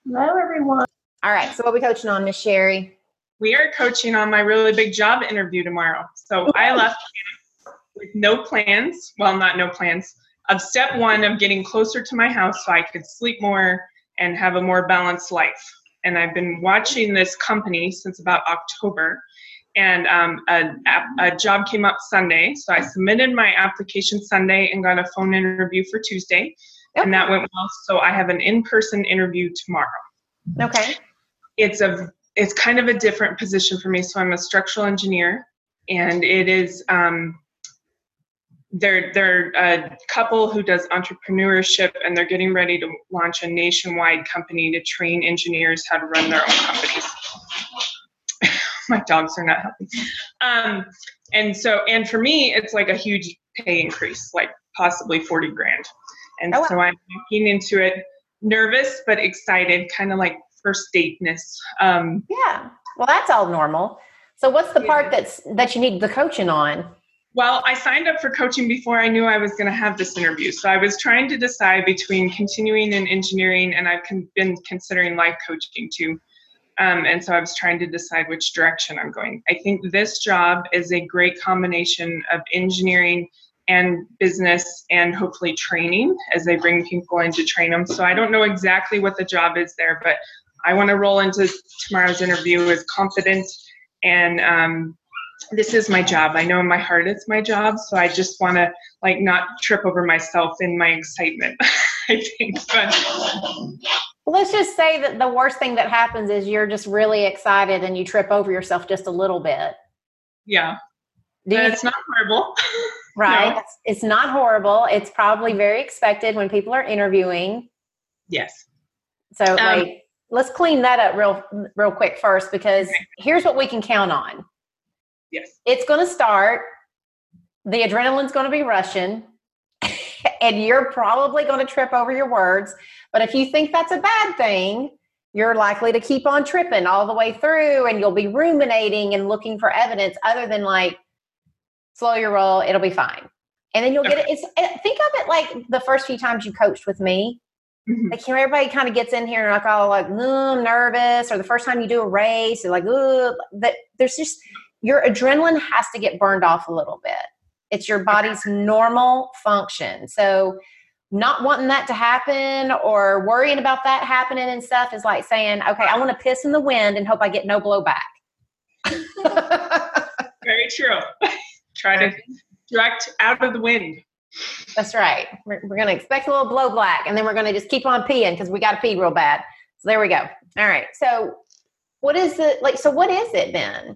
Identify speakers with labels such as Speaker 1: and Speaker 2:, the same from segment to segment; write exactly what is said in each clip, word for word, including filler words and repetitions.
Speaker 1: Hello, everyone.
Speaker 2: All right. So what are we coaching on, Miss Sherry?
Speaker 3: We are coaching on my really big job interview tomorrow. So I left with no plans. Well, not no plans. Of step one of getting closer to my house so I could sleep more and have a more balanced life. And I've been watching this company since about October. And um, a, a job came up Sunday. So I submitted my application Sunday and got a phone interview for Tuesday. Okay. And that went well. So I have an in-person interview tomorrow.
Speaker 2: Okay.
Speaker 3: It's a it's kind of a different position for me. So I'm a structural engineer, and it is um, they're they're a couple who does entrepreneurship, and they're getting ready to launch a nationwide company to train engineers how to run their own companies. My dogs are not happy. Um, and so, and for me, it's like a huge pay increase, like possibly forty grand. And oh, wow. So I'm walking into it nervous but excited, kind of like first dateness. Um,
Speaker 2: yeah. Well, that's all normal. So what's the yeah. part that's that you need the coaching on?
Speaker 3: Well, I signed up for coaching before I knew I was going to have this interview. So I was trying to decide between continuing in engineering, and I've con- been considering life coaching too. Um, and so I was trying to decide which direction I'm going. I think this job is a great combination of engineering and business and hopefully training as they bring people in to train them. So I don't know exactly what the job is there, but I want to roll into tomorrow's interview as confident. And um, this is my job. I know in my heart it's my job. So I just want to like not trip over myself in my excitement, I think. But
Speaker 2: let's just say that the worst thing that happens is you're just really excited and you trip over yourself just a little bit.
Speaker 3: Yeah. It's not horrible.
Speaker 2: Right.
Speaker 3: No.
Speaker 2: It's, it's not horrible. It's probably very expected when people are interviewing.
Speaker 3: Yes.
Speaker 2: So um, like, let's clean that up real, real quick first, because okay. Here's what we can count on.
Speaker 3: Yes.
Speaker 2: It's going to start. The adrenaline's going to be rushing and you're probably going to trip over your words. But if you think that's a bad thing, you're likely to keep on tripping all the way through, and you'll be ruminating and looking for evidence other than like, slow your roll, it'll be fine. And then you'll get it. It's, think of it like the first few times you coached with me. Mm-hmm. Like, you know, everybody kind of gets in here and like, oh, like, mm, I'm nervous. Or the first time you do a race, you're like, ooh, that there's just, your adrenaline has to get burned off a little bit. It's your body's normal function. So not wanting that to happen or worrying about that happening and stuff is like saying, okay, I want to piss in the wind and hope I get no blowback.
Speaker 3: Very true. Try to direct out of the wind.
Speaker 2: That's right. We're, we're going to expect a little blow black, and then we're going to just keep on peeing because we got to pee real bad. So there we go. All right. So what is it like? So what is it then?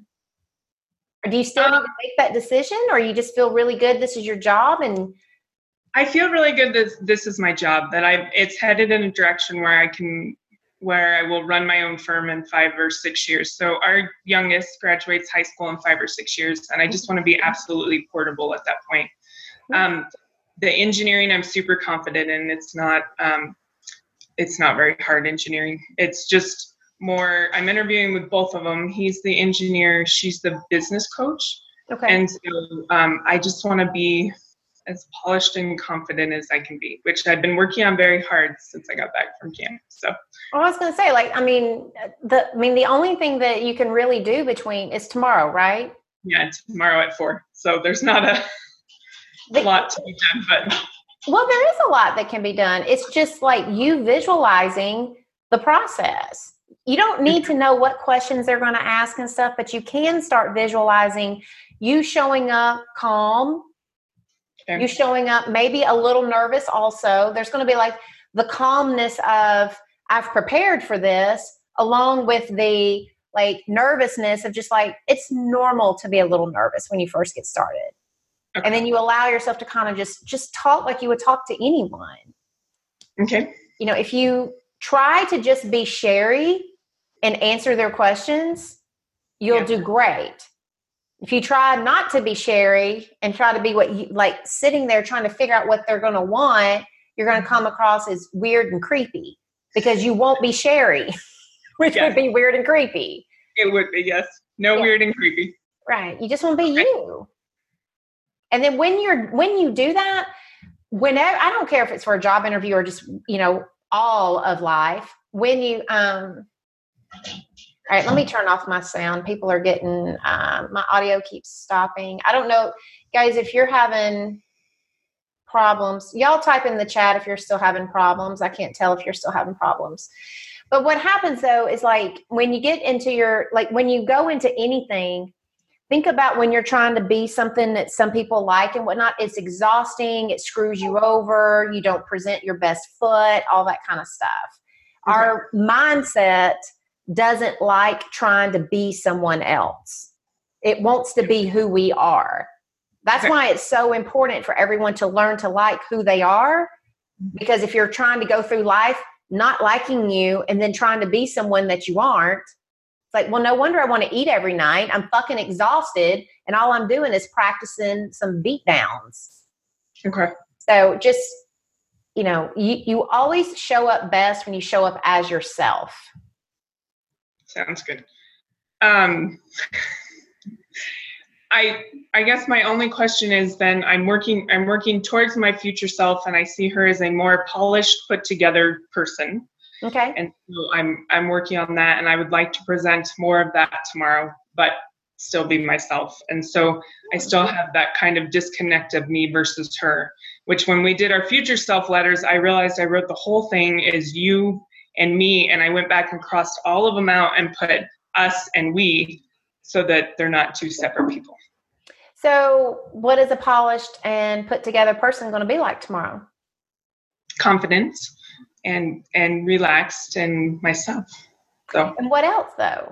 Speaker 2: Or do you still um, need to make that decision, or you just feel really good? This is your job. And
Speaker 3: I feel really good that this is my job, that I it's headed in a direction where I can where I will run my own firm in five or six years. So our youngest graduates high school in five or six years, and I just want to be absolutely portable at that point. Um, the engineering, I'm super confident in. It's not, um, it's not very hard engineering. It's just more, I'm interviewing with both of them. He's the engineer, she's the business coach.
Speaker 2: Okay.
Speaker 3: And so um, I just want to be as polished and confident as I can be, which I've been working on very hard since I got back from camp. So
Speaker 2: well, I was going to say, like, I mean, the, I mean, the only thing that you can really do between is tomorrow, right?
Speaker 3: Yeah. Tomorrow at four. So there's not a,
Speaker 2: the,
Speaker 3: a lot to be done, but.
Speaker 2: Well, there is a lot that can be done. It's just like you visualizing the process. You don't need to know what questions they're going to ask and stuff, but you can start visualizing you showing up calm. Okay. You showing up maybe a little nervous also. There's going to be like the calmness of, I've prepared for this, along with the like nervousness of just like, it's normal to be a little nervous when you first get started. Okay. And then you allow yourself to kind of just, just talk like you would talk to anyone.
Speaker 3: Okay.
Speaker 2: You know, if you try to just be Sherry and answer their questions, you'll yeah. do great. If you try not to be Sherry and try to be what you like sitting there trying to figure out what they're going to want, you're going to come across as weird and creepy because you won't be Sherry, which yes. would be weird and creepy.
Speaker 3: It would be, yes. No yeah. weird and creepy.
Speaker 2: Right. You just want to be okay. you. And then when you're, when you do that, whenever, I don't care if it's for a job interview or just, you know, all of life, when you, um, all right, let me turn off my sound. People are getting, um, my audio keeps stopping. I don't know, guys, if you're having problems, y'all type in the chat if you're still having problems. I can't tell if you're still having problems. But what happens though is like when you get into your, like when you go into anything, think about when you're trying to be something that some people like and whatnot, it's exhausting. It screws you over. You don't present your best foot, all that kind of stuff. Okay. Our mindset doesn't like trying to be someone else. It wants to be who we are. That's okay. Why it's so important for everyone to learn to like who they are. Because if you're trying to go through life not liking you and then trying to be someone that you aren't, it's like, well, no wonder I want to eat every night. I'm fucking exhausted. And all I'm doing is practicing some beat downs.
Speaker 3: Okay.
Speaker 2: So just, you know, you, you always show up best when you show up as yourself.
Speaker 3: Sounds good. Um, I I guess my only question is then I'm working I'm working towards my future self, and I see her as a more polished, put together person.
Speaker 2: Okay.
Speaker 3: And so I'm I'm working on that, and I would like to present more of that tomorrow, but still be myself. And so I still have that kind of disconnect of me versus her, which when we did our future self letters, I realized I wrote the whole thing as you and me, and I went back and crossed all of them out and put us and we, so that they're not two separate people.
Speaker 2: So what is a polished and put together person going to be like tomorrow?
Speaker 3: Confident and and relaxed and myself. So.
Speaker 2: And what else though?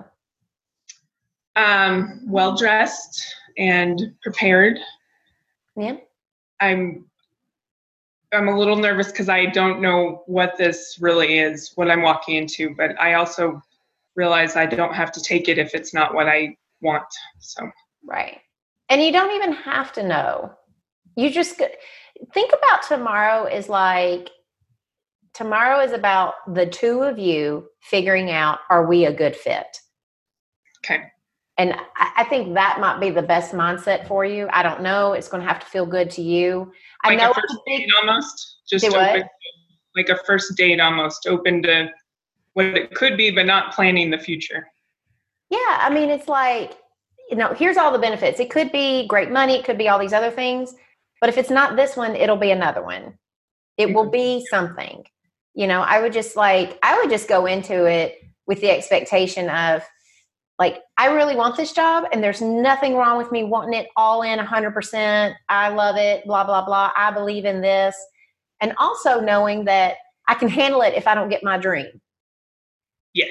Speaker 3: Um, well dressed and prepared.
Speaker 2: Yeah.
Speaker 3: I'm I'm a little nervous because I don't know what this really is, what I'm walking into, but I also realize I don't have to take it if it's not what I want. So
Speaker 2: right. And you don't even have to know. You just think about tomorrow is like, tomorrow is about the two of you figuring out, are we a good fit?
Speaker 3: Okay.
Speaker 2: And I, I think that might be the best mindset for you. I don't know. It's going to have to feel good to you. I
Speaker 3: like
Speaker 2: know
Speaker 3: a first date almost. Just
Speaker 2: do
Speaker 3: open,
Speaker 2: what?
Speaker 3: Like a first date almost, open to what it could be, but not planning the future.
Speaker 2: Yeah. I mean, it's like, you know, here's all the benefits. It could be great money. It could be all these other things. But if it's not this one, it'll be another one. It will be something. You know, I would just like, I would just go into it with the expectation of like, I really want this job and there's nothing wrong with me wanting it all in one hundred percent. I love it, blah, blah, blah. I believe in this. And also knowing that I can handle it if I don't get my dream.
Speaker 3: Yes.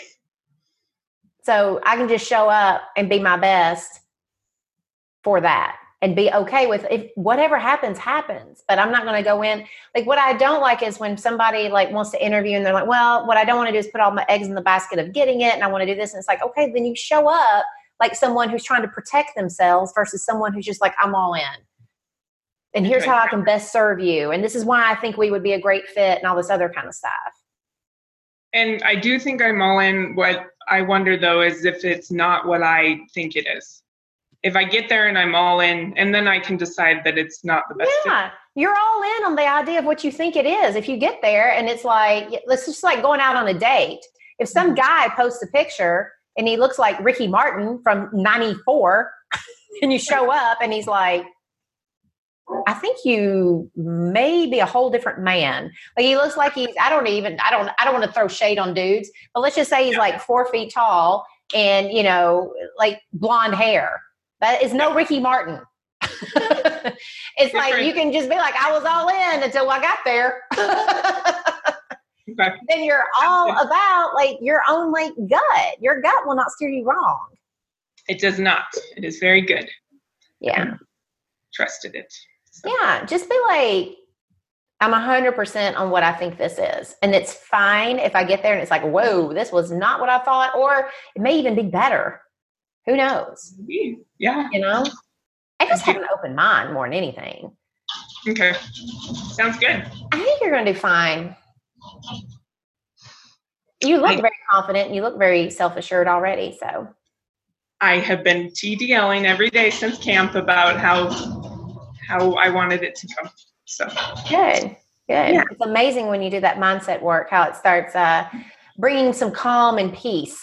Speaker 2: So I can just show up and be my best for that and be okay with if whatever happens, happens. But I'm not going to go in. Like what I don't like is when somebody like wants to interview and they're like, well, what I don't want to do is put all my eggs in the basket of getting it. And I want to do this. And it's like, okay, then you show up like someone who's trying to protect themselves versus someone who's just like, I'm all in. And here's how I can best serve you. And this is why I think we would be a great fit and all this other kind of stuff.
Speaker 3: And I do think I'm all in. What I wonder, though, is if it's not what I think it is. If I get there and I'm all in, and then I can decide that it's not the best.
Speaker 2: Yeah, fit. You're all in on the idea of what you think it is. If you get there and it's like, let's just like going out on a date. If some guy posts a picture and he looks like Ricky Martin from ninety-four and you show up and he's like, I think you may be a whole different man. Like he looks like he's, I don't even, I don't, I don't want to throw shade on dudes, but let's just say he's like four feet tall and, you know, like blonde hair. That is no Ricky Martin. It's like, you can just be like, I was all in until I got there.
Speaker 3: Okay.
Speaker 2: Then you're all about like your own like gut. Your gut will not steer you wrong.
Speaker 3: It does not. It is very good.
Speaker 2: Yeah.
Speaker 3: I trusted it. So.
Speaker 2: Yeah, just be like, I'm one hundred percent on what I think this is. And it's fine if I get there and it's like, whoa, this was not what I thought. Or it may even be better. Who knows?
Speaker 3: Yeah.
Speaker 2: You know? I just have an open mind more than anything.
Speaker 3: Okay. Sounds good.
Speaker 2: I think you're going to do fine. You look I, very confident. And you look very self-assured already, so.
Speaker 3: I have been TDLing every day since camp about how... how I wanted it to go. So
Speaker 2: good, good. Yeah. It's amazing when you do that mindset work, how it starts uh, bringing some calm and peace.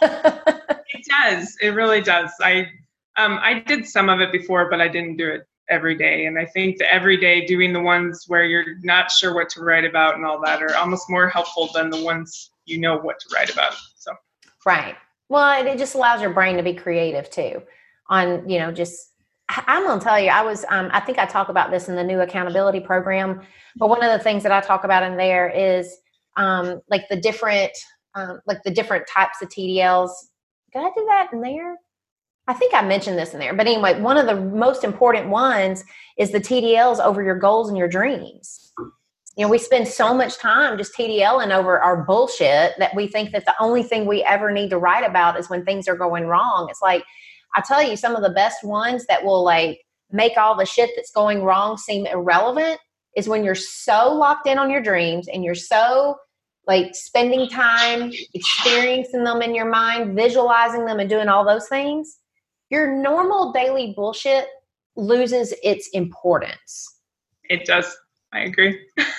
Speaker 3: It does. It really does. I um I did some of it before, but I didn't do it every day. And I think the everyday doing the ones where you're not sure what to write about and all that are almost more helpful than the ones you know what to write about. So
Speaker 2: right. Well, it just allows your brain to be creative too. On, you know, just I'm going to tell you, I was, um, I think I talk about this in the new accountability program, but one of the things that I talk about in there is um, like the different, um, like the different types of T D Ls. Did I do that in there? I think I mentioned this in there, but anyway, one of the most important ones is the T D Ls over your goals and your dreams. You know, we spend so much time just TDLing over our bullshit that we think that the only thing we ever need to write about is when things are going wrong. It's like, I tell you, some of the best ones that will like make all the shit that's going wrong seem irrelevant is when you're so locked in on your dreams and you're so like spending time experiencing them in your mind, visualizing them and doing all those things. Your normal daily bullshit loses its importance.
Speaker 3: It does. I agree.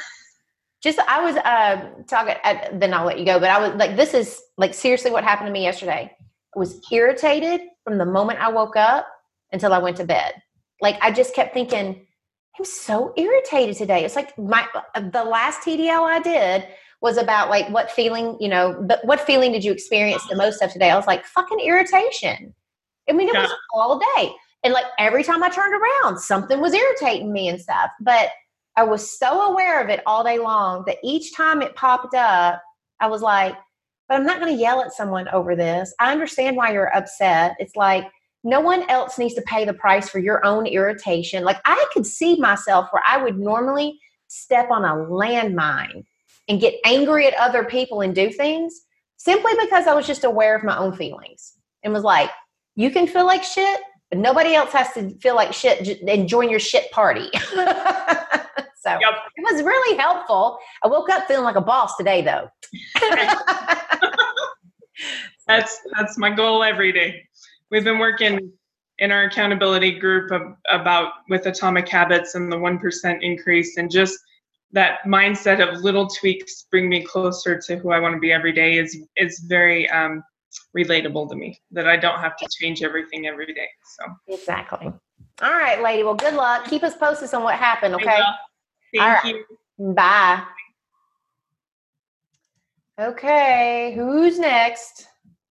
Speaker 2: Just, I was uh, talking, uh, then I'll let you go, but I was like, this is like seriously what happened to me yesterday. I was irritated from the moment I woke up until I went to bed. Like, I just kept thinking, I'm so irritated today. It's like my, the last T D L I did was about like, what feeling, you know, but what feeling did you experience the most of today? I was like, fucking irritation. I mean, it was all day. And like every time I turned around, something was irritating me and stuff. But I was so aware of it all day long that each time it popped up, I was like, but I'm not going to yell at someone over this. I understand why you're upset. It's like no one else needs to pay the price for your own irritation. Like I could see myself where I would normally step on a landmine and get angry at other people and do things simply because I was just aware of my own feelings and was like, you can feel like shit, but nobody else has to feel like shit and join your shit party. So yep. It was really helpful. I woke up feeling like a boss today, though.
Speaker 3: that's that's my goal every day. We've been working in our accountability group of, about with Atomic Habits and the one percent increase, and just that mindset of little tweaks bring me closer to who I want to be every day is is very um, relatable to me, that I don't have to change everything every day. So
Speaker 2: exactly. All right, lady. Well, good luck. Keep us posted on what happened, okay?
Speaker 3: Thank
Speaker 2: All right.
Speaker 3: you.
Speaker 2: Bye. Okay, who's next?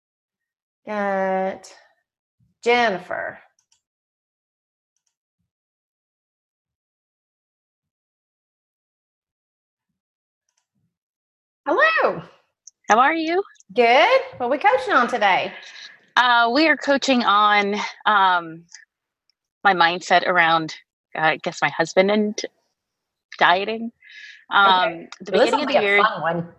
Speaker 2: Got Jennifer. Hello.
Speaker 1: How are you?
Speaker 2: Good. What are we coaching on today?
Speaker 1: Uh, we are coaching on um, my mindset around, uh, I guess, my husband and dieting. Um,
Speaker 2: okay.
Speaker 1: The
Speaker 2: well,
Speaker 1: beginning of the year,
Speaker 2: fun one.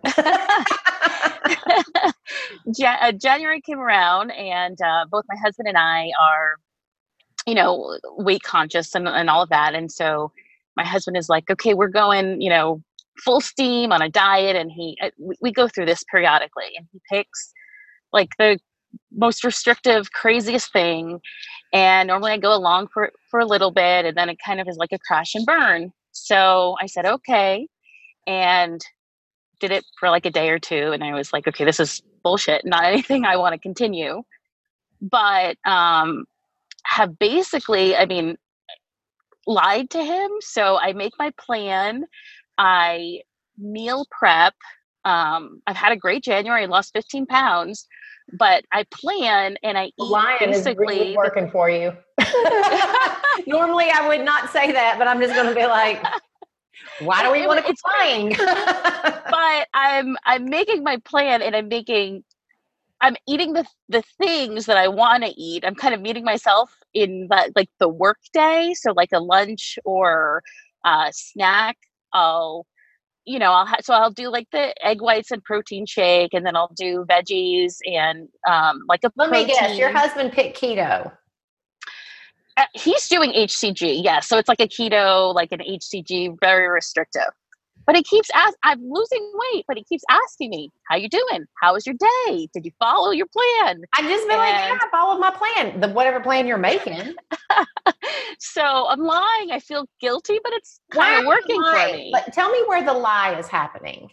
Speaker 1: Jan- uh, January came around, and uh, both my husband and I are, you know, weight conscious and, and all of that. And so my husband is like, okay, we're going, you know, full steam on a diet. And he, uh, we, we go through this periodically, and he picks like the most restrictive, craziest thing. And normally I go along for, for a little bit, and then it kind of is like a crash and burn. So I said, okay. And did it for like a day or two. And I was like, okay, this is bullshit. Not anything I want to continue. But um, have basically, I mean, lied to him. So I make my plan. I meal prep. Um, I've had a great January. I lost fifteen pounds. But I plan and I eat
Speaker 2: Lying
Speaker 1: basically
Speaker 2: is really working for you. Normally I would not say that, but I'm just going to be like, why do we want to keep lying?
Speaker 1: But I'm I'm making my plan, and I'm making I'm eating the the things that I want to eat. I'm kind of meeting myself in that, like the work day, so like a lunch or a snack. I'll you know, I'll ha- so I'll do like the egg whites and protein shake, and then I'll do veggies and um, like a
Speaker 2: Let
Speaker 1: protein.
Speaker 2: me guess, your husband picked keto.
Speaker 1: Uh, he's doing H C G, yes. Yeah, so it's like a keto, like an H C G, very restrictive. But he keeps asking, I'm losing weight, but he keeps asking me, how you doing? How was your day? Did you follow your plan?
Speaker 2: I just been and, like, yeah, I followed my plan, the whatever plan you're making.
Speaker 1: So I'm lying. I feel guilty, but it's kind of working for me.
Speaker 2: But tell me where the lie is happening.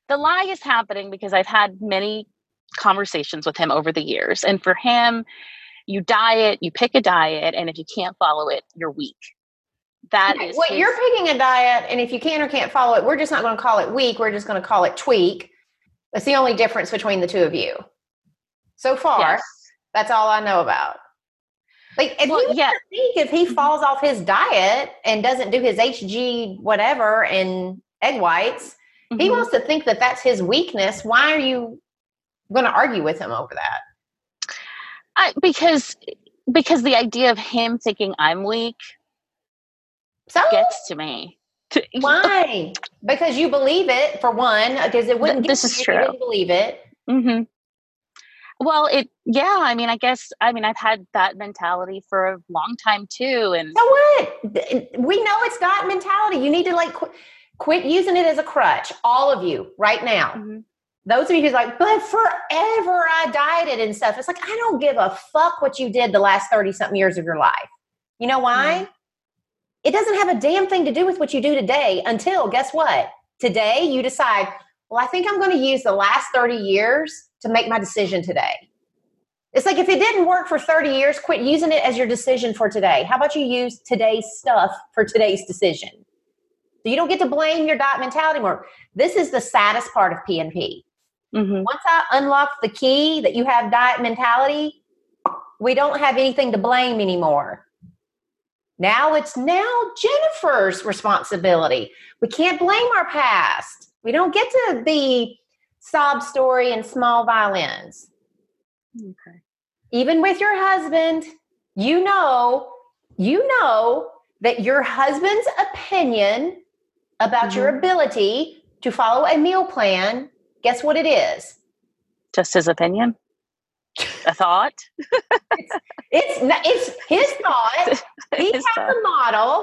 Speaker 1: the lie is happening because I've had many conversations with him over the years. And for him, you diet, you pick a diet, and if you can't follow it, you're weak. That
Speaker 2: okay,
Speaker 1: is
Speaker 2: well,
Speaker 1: his,
Speaker 2: you're picking a diet, and if you can or can't follow it, we're just not going to call it weak. We're just going to call it tweak. That's the only difference between the two of you. So far,
Speaker 1: yes.
Speaker 2: that's all I know about. Like, if
Speaker 1: Well,
Speaker 2: he
Speaker 1: yeah.
Speaker 2: think if he falls off his diet and doesn't do his H G whatever and egg whites,
Speaker 1: Mm-hmm.
Speaker 2: he wants to think that that's his weakness. Why are you going to argue with him over that?
Speaker 1: I, because because the idea of him thinking I'm weak
Speaker 2: so
Speaker 1: gets to me.
Speaker 2: Why? Because you believe it, for one, because it wouldn't
Speaker 1: Th- this
Speaker 2: get
Speaker 1: is
Speaker 2: to you
Speaker 1: true.
Speaker 2: if you didn't believe it.
Speaker 1: Mm-hmm. Well, it, yeah, I mean, I guess, I mean, I've had that mentality for a long time too. And
Speaker 2: so what? We know it's diet mentality. You need to like qu- quit using it as a crutch. All of you right now.
Speaker 1: Mm-hmm.
Speaker 2: Those of you who's like, but forever I dieted and stuff. It's like, I don't give a fuck what you did the last thirty something years of your life. You know why? Mm-hmm. It doesn't have a damn thing to do with what you do today until, guess what? Today you decide, well, I think I'm going to use the last thirty years to make my decision today. It's like, if it didn't work for thirty years, quit using it as your decision for today. How about you use today's stuff for today's decision? So you don't get to blame your diet mentality more. This is the saddest part of P N P.
Speaker 1: Mm-hmm.
Speaker 2: Once I unlock the key that you have diet mentality, we don't have anything to blame anymore. Now it's now Jennifer's responsibility. We can't blame our past. We don't get to be sob story and small violins.
Speaker 1: Okay.
Speaker 2: Even with your husband, you know, you know that your husband's opinion about mm-hmm. your ability to follow a meal plan, guess what it is?
Speaker 1: Just his opinion? A thought?
Speaker 2: it's, it's it's his thought. He has a model.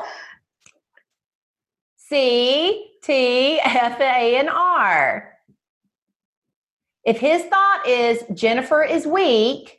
Speaker 2: C, T, F, A, and R. If his thought is Jennifer is weak,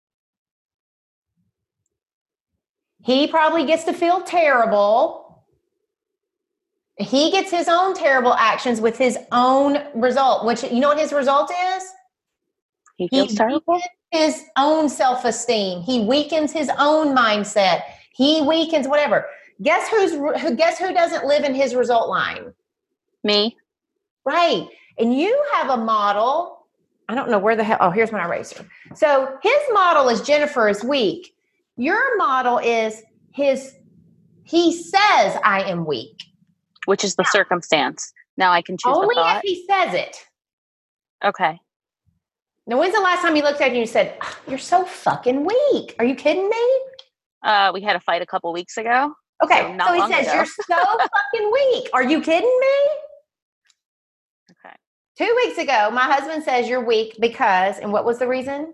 Speaker 2: he probably gets to feel terrible. He gets his own terrible actions with his own result, which, you know what his result is?
Speaker 1: He feels he terrible.
Speaker 2: His own self-esteem. He weakens his own mindset. He weakens whatever. Guess who's who? Guess who doesn't live in his result line?
Speaker 1: Me.
Speaker 2: Right. And you have a model. I don't know where the hell. Oh, here's my eraser. So his model is Jennifer is weak. Your model is his. He says I am weak,
Speaker 1: which is the now, circumstance. Now I can choose
Speaker 2: only
Speaker 1: the thought.
Speaker 2: If he says it.
Speaker 1: Okay.
Speaker 2: Now, when's the last time you looked at you and you said, oh, "You're so fucking weak"? Are you kidding me?
Speaker 1: Uh, we had a fight a couple weeks ago.
Speaker 2: Okay,
Speaker 1: so,
Speaker 2: so he says, ago. "You're so fucking weak." Are you kidding me?
Speaker 1: Okay.
Speaker 2: Two weeks ago, my husband says you're weak because, and what was the reason?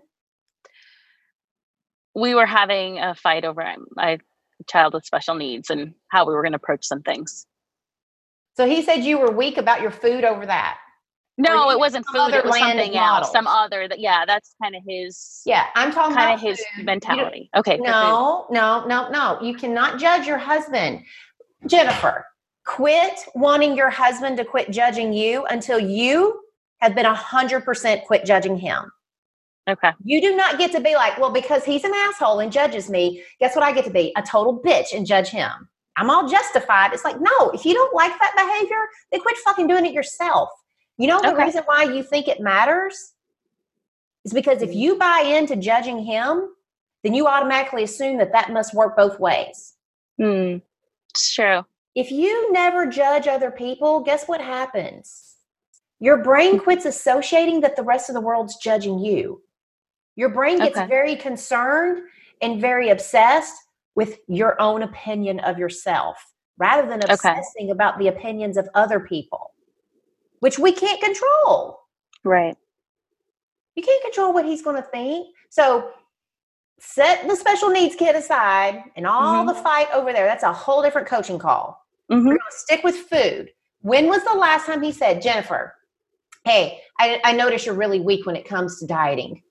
Speaker 1: We were having a fight over my child with special needs and how we were going to approach some things.
Speaker 2: So he said you were weak about your food over that.
Speaker 1: No, it wasn't food. It was something else. Some other that, yeah, that's kind of his.
Speaker 2: Yeah, I'm talking
Speaker 1: kind
Speaker 2: about
Speaker 1: of his
Speaker 2: food.
Speaker 1: mentality. Okay.
Speaker 2: No, no, no, no. You cannot judge your husband. Jennifer, quit wanting your husband to quit judging you until you have been a hundred percent quit judging him.
Speaker 1: Okay.
Speaker 2: You do not get to be like, well, because he's an asshole and judges me, guess what I get to be? A total bitch and judge him. I'm all justified. It's like, no, if you don't like that behavior, then quit fucking doing it yourself. You know the okay. reason why you think it matters is because if you buy into judging him, then you automatically assume that that must work both ways.
Speaker 1: Mm, it's true.
Speaker 2: If you never judge other people, guess what happens? Your brain quits associating that the rest of the world's judging you. Your brain gets okay. very concerned and very obsessed with your own opinion of yourself rather than obsessing okay. about the opinions of other people, which we can't control.
Speaker 1: Right.
Speaker 2: You can't control what he's going to think. So set the special needs kid aside and all mm-hmm. the fight over there. That's a whole different coaching call. Mm-hmm. We're going to stick with food. When was the last time he said, Jennifer, hey, I, I notice you're really weak when it comes to dieting?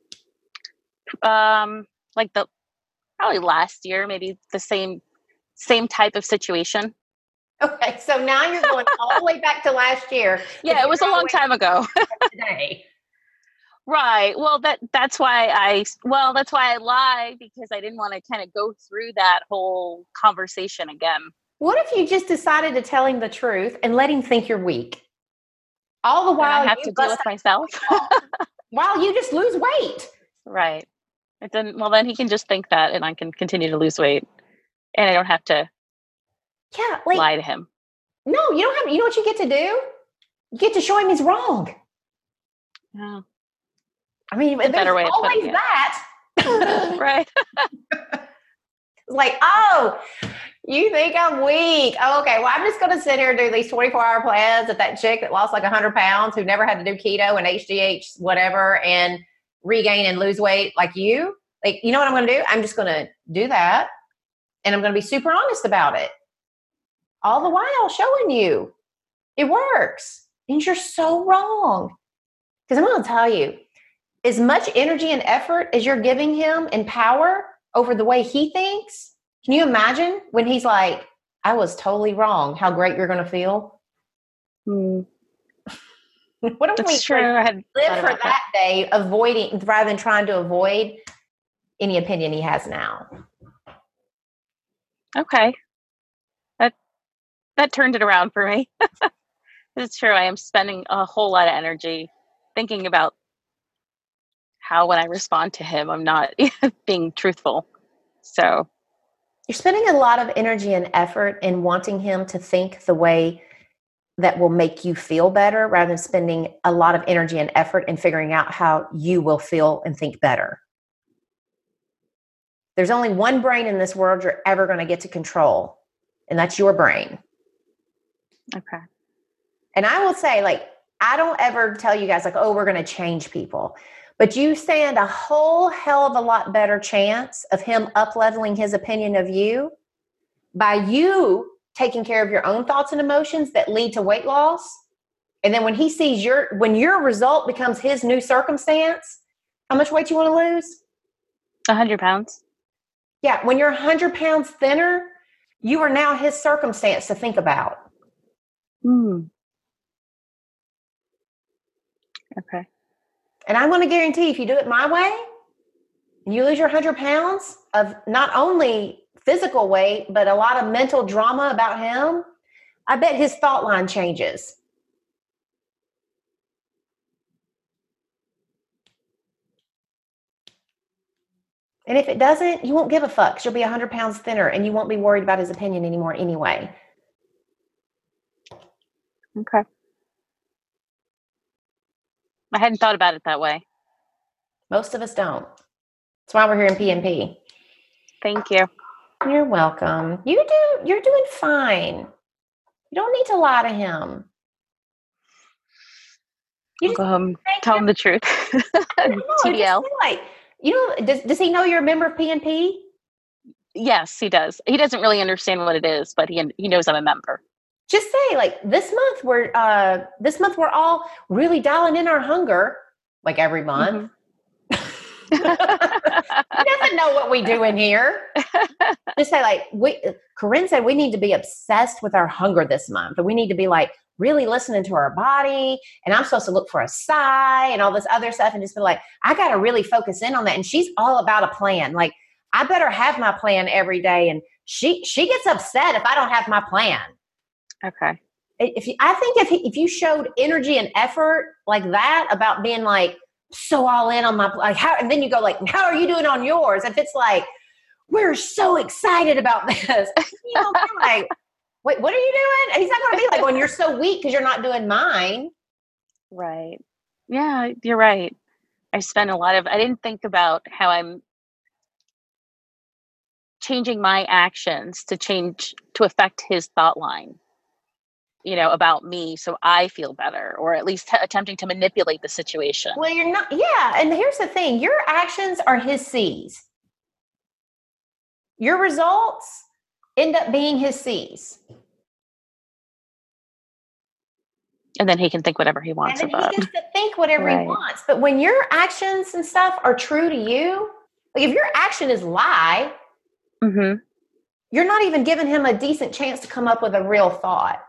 Speaker 1: Um, like the probably last year, maybe the same same type of situation.
Speaker 2: Okay, so now you're going all the way back to last year.
Speaker 1: Yeah, it was a long time ago.
Speaker 2: Today.
Speaker 1: Right. Well, that that's why I well, that's why I lied, because I didn't want to kind of go through that whole conversation again.
Speaker 2: What if you just decided to tell him the truth and let him think you're weak? All the while
Speaker 1: I have
Speaker 2: you
Speaker 1: to deal with myself.
Speaker 2: while you just lose weight.
Speaker 1: Right. It didn't, well, then he can just think that, and I can continue to lose weight, and I don't have to
Speaker 2: Yeah, like,
Speaker 1: lie to him.
Speaker 2: No, you don't have. You know what you get to do? You get to show him he's wrong.
Speaker 1: Yeah.
Speaker 2: I mean,
Speaker 1: It's a
Speaker 2: there's
Speaker 1: better way of
Speaker 2: always
Speaker 1: putting it.
Speaker 2: that.
Speaker 1: Right.
Speaker 2: Like, oh, you think I'm weak? Oh, okay, well, I'm just going to sit here and do these twenty-four hour plans at that chick that lost like one hundred pounds, who never had to do keto and H G H, whatever, and regain and lose weight like you. Like, you know what I'm going to do? I'm just going to do that, and I'm going to be super honest about it. All the while showing you it works. And you're so wrong. Because I'm going to tell you, as much energy and effort as you're giving him and power over the way he thinks, can you imagine when he's like, I was totally wrong, how great you're going to feel?
Speaker 1: Hmm.
Speaker 2: What if
Speaker 1: That's
Speaker 2: we
Speaker 1: true. I had
Speaker 2: live
Speaker 1: thought
Speaker 2: for
Speaker 1: about
Speaker 2: that day, avoiding, rather than trying to avoid any opinion he has now?
Speaker 1: Okay. That that turned it around for me. It's true. I am spending a whole lot of energy thinking about how, when I respond to him, I'm not being truthful. So
Speaker 2: You're spending a lot of energy and effort in wanting him to think the way that will make you feel better, rather than spending a lot of energy and effort in figuring out how you will feel and think better. There's only one brain in this world you're ever going to get to control, and that's your brain.
Speaker 1: okay.
Speaker 2: And I will say, like, I don't ever tell you guys, like, oh, we're going to change people. But you stand a whole hell of a lot better chance of him up-leveling his opinion of you by you taking care of your own thoughts and emotions that lead to weight loss. And then when he sees your, when your result becomes his new circumstance, how much weight you want to lose?
Speaker 1: A hundred pounds.
Speaker 2: Yeah. When you're a hundred pounds thinner, you are now his circumstance to think about.
Speaker 1: Hmm. Okay.
Speaker 2: And I'm going to guarantee, if you do it my way and you lose your hundred pounds of not only physical weight, but a lot of mental drama about him, I bet his thought line changes. And if it doesn't, you won't give a fuck, because you'll be one hundred pounds thinner and you won't be worried about his opinion anymore anyway.
Speaker 1: Okay. I hadn't thought about it that way.
Speaker 2: Most of us don't. That's why we're here in P N P.
Speaker 1: Thank you.
Speaker 2: You're welcome. You do. You're doing fine. You don't need to lie to him. You
Speaker 1: I'll
Speaker 2: just
Speaker 1: go home,
Speaker 2: thank
Speaker 1: tell
Speaker 2: him.
Speaker 1: him the truth.
Speaker 2: No,
Speaker 1: T D L.
Speaker 2: just like, you know, does, does he know you're a member of P N P?
Speaker 1: Yes, he does. He doesn't really understand what it is, but he he knows I'm a member.
Speaker 2: Just say, like, this month we're uh this month we're all really dialing in our hunger, like every month. Mm-hmm. He doesn't know what we do in here. Just say, like, we Corinne said we need to be obsessed with our hunger this month, and we need to be like really listening to our body, and I'm supposed to look for a sigh and all this other stuff, and just be like, I got to really focus in on that. And she's all about a plan. Like, I better have my plan every day, and she she gets upset if I don't have my plan.
Speaker 1: Okay.
Speaker 2: If you, I think if he, if you showed energy and effort like that about being like so all in on my, like, how, and then you go like, how are you doing on yours? If it's like, we're so excited about this, you know, I'm like, wait, what are you doing? And he's not going to be like, when you're so weak because you're not doing mine.
Speaker 1: Right. Yeah, you're right. I spent a lot of, I didn't think about how I'm changing my actions to change, to affect his thought line, you know, about me, so I feel better, or at least t- attempting to manipulate the situation.
Speaker 2: Well, you're not, yeah. And here's the thing, your actions are his C's. Your results end up being his C's.
Speaker 1: And then he can think whatever he wants
Speaker 2: and then
Speaker 1: about.
Speaker 2: he gets to think whatever
Speaker 1: Right.
Speaker 2: he wants. But when your actions and stuff are true to you, like if your action is lie,
Speaker 1: Mm-hmm.
Speaker 2: you're not even giving him a decent chance to come up with a real thought.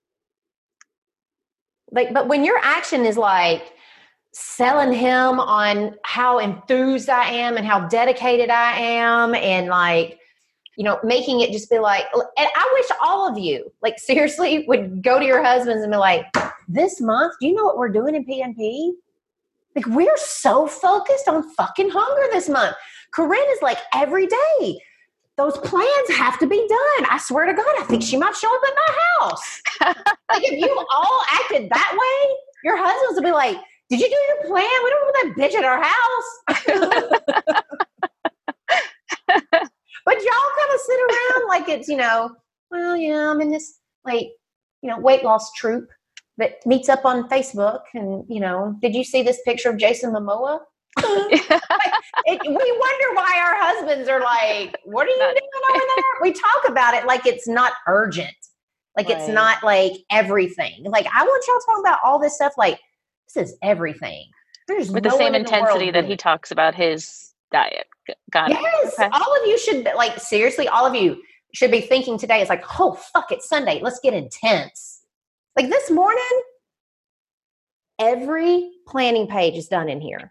Speaker 2: Like, but when your action is like selling him on how enthused I am and how dedicated I am, and like, you know, making it just be like, and I wish all of you, like, seriously, would go to your husbands and be like, this month, do you know what we're doing in P N P? Like, we're so focused on fucking hunger this month. Corinne is like, every day, those plans have to be done. I swear to God, I think she might show up at my house. Like, if you all acted that way, your husbands will be like, did you do your plan? We don't want that bitch at our house. But y'all kind of sit around like it's, you know, well, yeah, I'm in this, like, you know, weight loss troupe that meets up on Facebook. And, you know, did you see this picture of Jason Momoa? Like, it, we wonder why our husbands are like, what are you doing over there? We talk about it like it's not urgent. Like, right. It's not like everything. Like, I want y'all talking about all this stuff. Like, this is everything. There's
Speaker 1: with
Speaker 2: no
Speaker 1: the same
Speaker 2: in
Speaker 1: intensity
Speaker 2: the
Speaker 1: that he talks about his diet. Got it.
Speaker 2: Yes. Okay. All of you should, like, seriously, all of you should be thinking today is like, oh, fuck, it's Sunday. Let's get intense. Like, this morning, every planning page is done in here.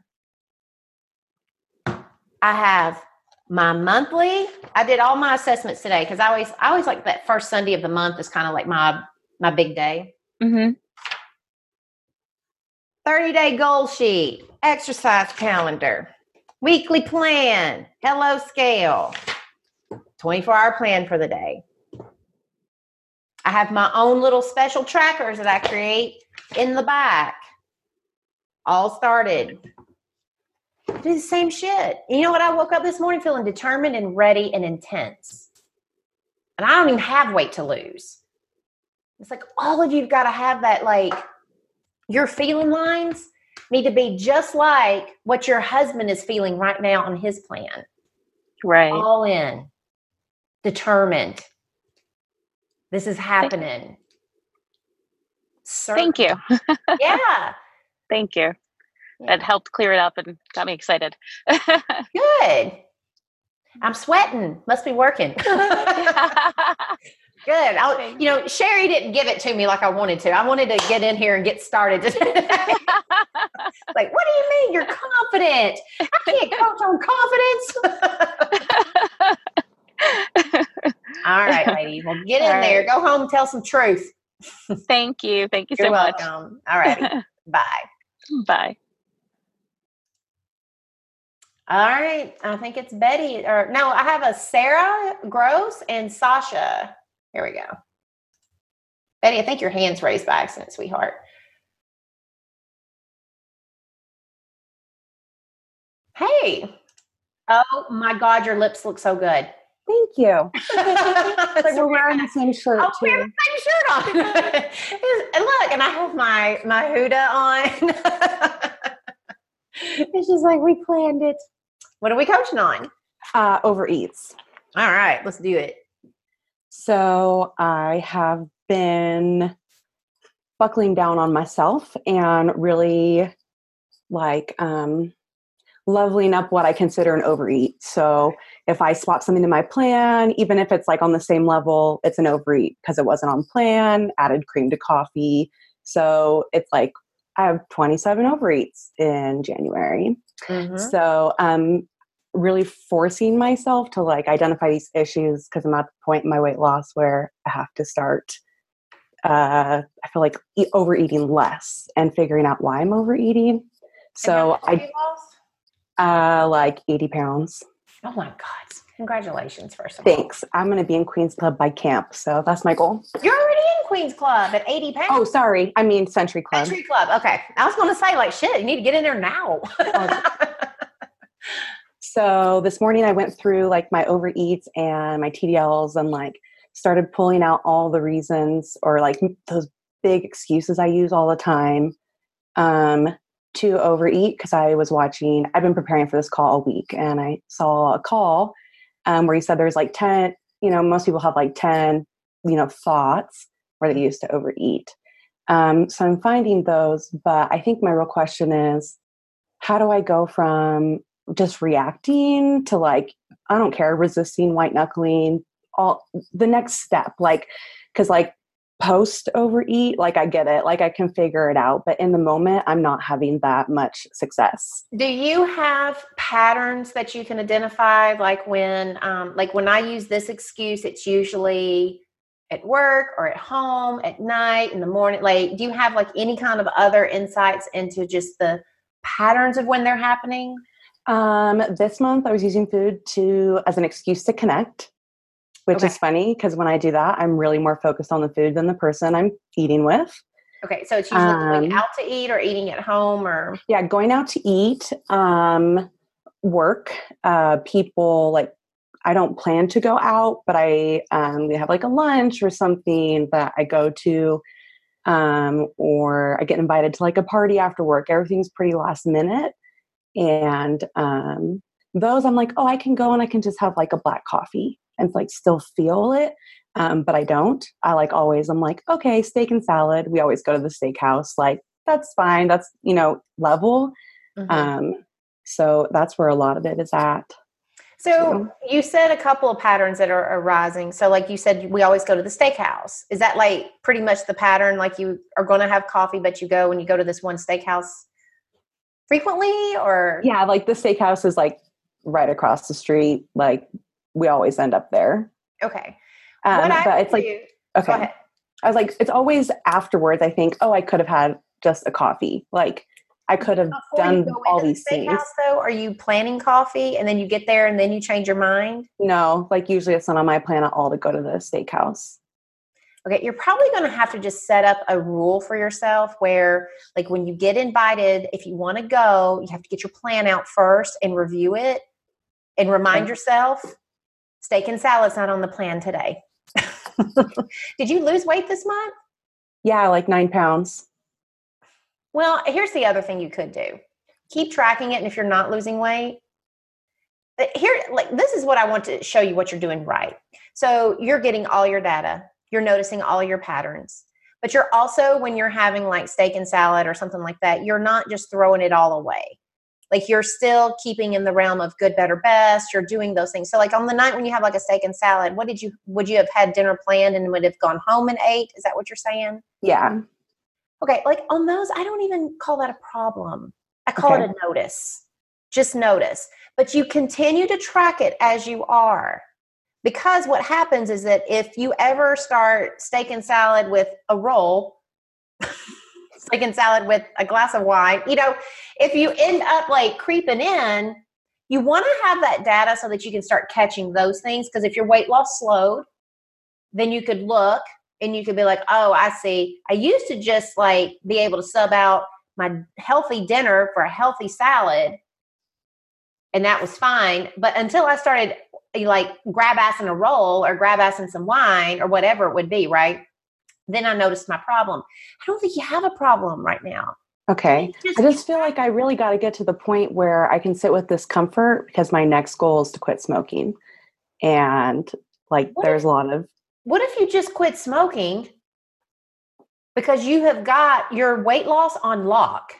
Speaker 2: I have my monthly. I did all my assessments today because I always, I always like that first Sunday of the month is kind of like my, my big day.
Speaker 1: Mm-hmm.
Speaker 2: thirty-day goal sheet, exercise calendar, weekly plan, hello scale, twenty-four hour plan for the day. I have my own little special trackers that I create in the back. All started. Do the same shit. You know what? I woke up this morning feeling determined and ready and intense. And I don't even have weight to lose. It's like all of you've got to have that, like, your feeling lines need to be just like what your husband is feeling right now on his plan.
Speaker 1: Right.
Speaker 2: All in. Determined. This is happening.
Speaker 1: Thank you.
Speaker 2: Yeah.
Speaker 1: Thank you. Yeah. That helped clear it up and got me excited.
Speaker 2: Good. I'm sweating. Must be working. Good. I, you know, Sherry didn't give it to me like I wanted to. I wanted to get in here and get started today. Like, what do you mean you're confident? I can't coach on confidence. All right, lady. Well, get in All there. Right. Go home and tell some truth.
Speaker 1: Thank you. Thank you
Speaker 2: You're
Speaker 1: so
Speaker 2: welcome.
Speaker 1: much.
Speaker 2: All right. Bye.
Speaker 1: Bye.
Speaker 2: All right. I think it's Betty. Or no, I have a Sarah Gross and Sasha. Here we go. Betty, I think your hand's raised by accident, sweetheart. Hey. Oh my God, your lips look so good.
Speaker 4: Thank you. It's like we're wearing the same shirt
Speaker 2: oh,
Speaker 4: too.
Speaker 2: We're wearing the same shirt on. And look, and I have my my Huda on. It's just like we planned it. What are we coaching on?
Speaker 4: Uh, overeats.
Speaker 2: All right, let's do it.
Speaker 4: So I have been buckling down on myself and really like um, leveling up what I consider an overeat. So if I swap something in my plan, even if it's like on the same level, it's an overeat because it wasn't on plan, added cream to coffee. So it's like I have twenty-seven overeats in January. Mm-hmm. So um, really forcing myself to like identify these issues because I'm at the point in my weight loss where I have to start, uh, I feel like eat, overeating less and figuring out why I'm overeating. So I, uh, like eighty pounds.
Speaker 2: Oh my God. Congratulations, first of all.
Speaker 4: Thanks. I'm going to be in Queen's Club by camp. So that's my goal.
Speaker 2: You're already in Queen's Club at eighty pounds.
Speaker 4: Oh, sorry. I mean Century Club.
Speaker 2: Century Club. Okay. I was going to say like, shit, you need to get in there now.
Speaker 4: So this morning I went through like my overeats and my T D Ls and like started pulling out all the reasons or like those big excuses I use all the time um, to overeat because I was watching, I've been preparing for this call all week and I saw a call um, where he said there's like ten, you know, most people have like ten, you know, thoughts where they used to overeat. Um, so I'm finding those, but I think my real question is, how do I go from just reacting to like, I don't care, resisting, white knuckling, all the next step, like, cause like post overeat, like I get it, like I can figure it out, but in the moment I'm not having that much success.
Speaker 2: Do you have patterns that you can identify? Like when, um, like when I use this excuse, it's usually at work or at home, at night, in the morning. Like, do you have like any kind of other insights into just the patterns of when they're happening?
Speaker 4: Um, this month I was using food to, as an excuse to connect, which
Speaker 2: Okay.
Speaker 4: is funny because when I do that, I'm really more focused on the food than the person I'm eating with.
Speaker 2: Okay. So it's usually going
Speaker 4: Um,
Speaker 2: out to eat or eating at home or.
Speaker 4: Yeah, going out to eat, um, work, uh, people like, I don't plan to go out, but I, um, we have like a lunch or something that I go to, um, or I get invited to like a party after work. Everything's pretty last minute. And, um, those I'm like, oh, I can go and I can just have like a black coffee and like still feel it. Um, but I don't, I like always, I'm like, okay, steak and salad. We always go to the steakhouse. Like, that's fine. That's, you know, level.
Speaker 2: Mhm.
Speaker 4: Um, so that's where a lot of it is at.
Speaker 2: So you said a couple of patterns that are arising. So like you said, we always go to the steakhouse. Is that like pretty much the pattern? Like you are going to have coffee, but you go and you go to this one steakhouse frequently or?
Speaker 4: Yeah. Like the steakhouse is like right across the street. Like we always end up there.
Speaker 2: Okay.
Speaker 4: Um,
Speaker 2: what I
Speaker 4: but
Speaker 2: would
Speaker 4: it's like,
Speaker 2: do,
Speaker 4: okay.
Speaker 2: go ahead.
Speaker 4: I was like, it's always afterwards. I think, oh, I could have had just a coffee. Like I could have
Speaker 2: Before you
Speaker 4: done
Speaker 2: go
Speaker 4: all
Speaker 2: into
Speaker 4: these
Speaker 2: the
Speaker 4: things.
Speaker 2: steakhouse, though, are you planning coffee and then you get there and then you change your mind?
Speaker 4: No, like usually it's not on my plan at all to go to the steakhouse.
Speaker 2: Okay, you're probably going to have to just set up a rule for yourself where, like, when you get invited, if you want to go, you have to get your plan out first and review it and remind
Speaker 4: Okay.
Speaker 2: yourself, steak and salad's not on the plan today. Did you lose weight this month?
Speaker 4: Yeah, like nine pounds.
Speaker 2: Well, here's the other thing you could do. Keep tracking it, and if you're not losing weight, here, like, this is what I want to show you what you're doing right. So you're getting all your data. You're noticing all your patterns. But you're also, when you're having like steak and salad or something like that, you're not just throwing it all away. Like you're still keeping in the realm of good, better, best. You're doing those things. So like on the night when you have like a steak and salad, what did you, would you have had dinner planned and would have gone home and ate? Is that what you're saying?
Speaker 4: Yeah.
Speaker 2: Okay. Like on those, I don't even call that a problem. I call
Speaker 4: Okay.
Speaker 2: it a notice. Just notice. But you continue to track it as you are. Because what happens is that if you ever start steak and salad with a roll, steak and salad with a glass of wine, you know, if you end up like creeping in, you want to have that data so that you can start catching those things. Because if your weight loss slowed, then you could look and you could be like, oh, I see. I used to just like be able to sub out my healthy dinner for a healthy salad. And that was fine. But until I started like grab ass in a roll or grab ass in some wine or whatever it would be, right? Then I noticed my problem. I don't think you have a problem right now.
Speaker 4: Okay.
Speaker 2: Just,
Speaker 4: I just feel like I really got to get to the point where I can sit with discomfort because my next goal is to quit smoking. And like,
Speaker 2: what
Speaker 4: there's
Speaker 2: if,
Speaker 4: a lot of.
Speaker 2: What if you just quit smoking because you have got your weight loss on lock?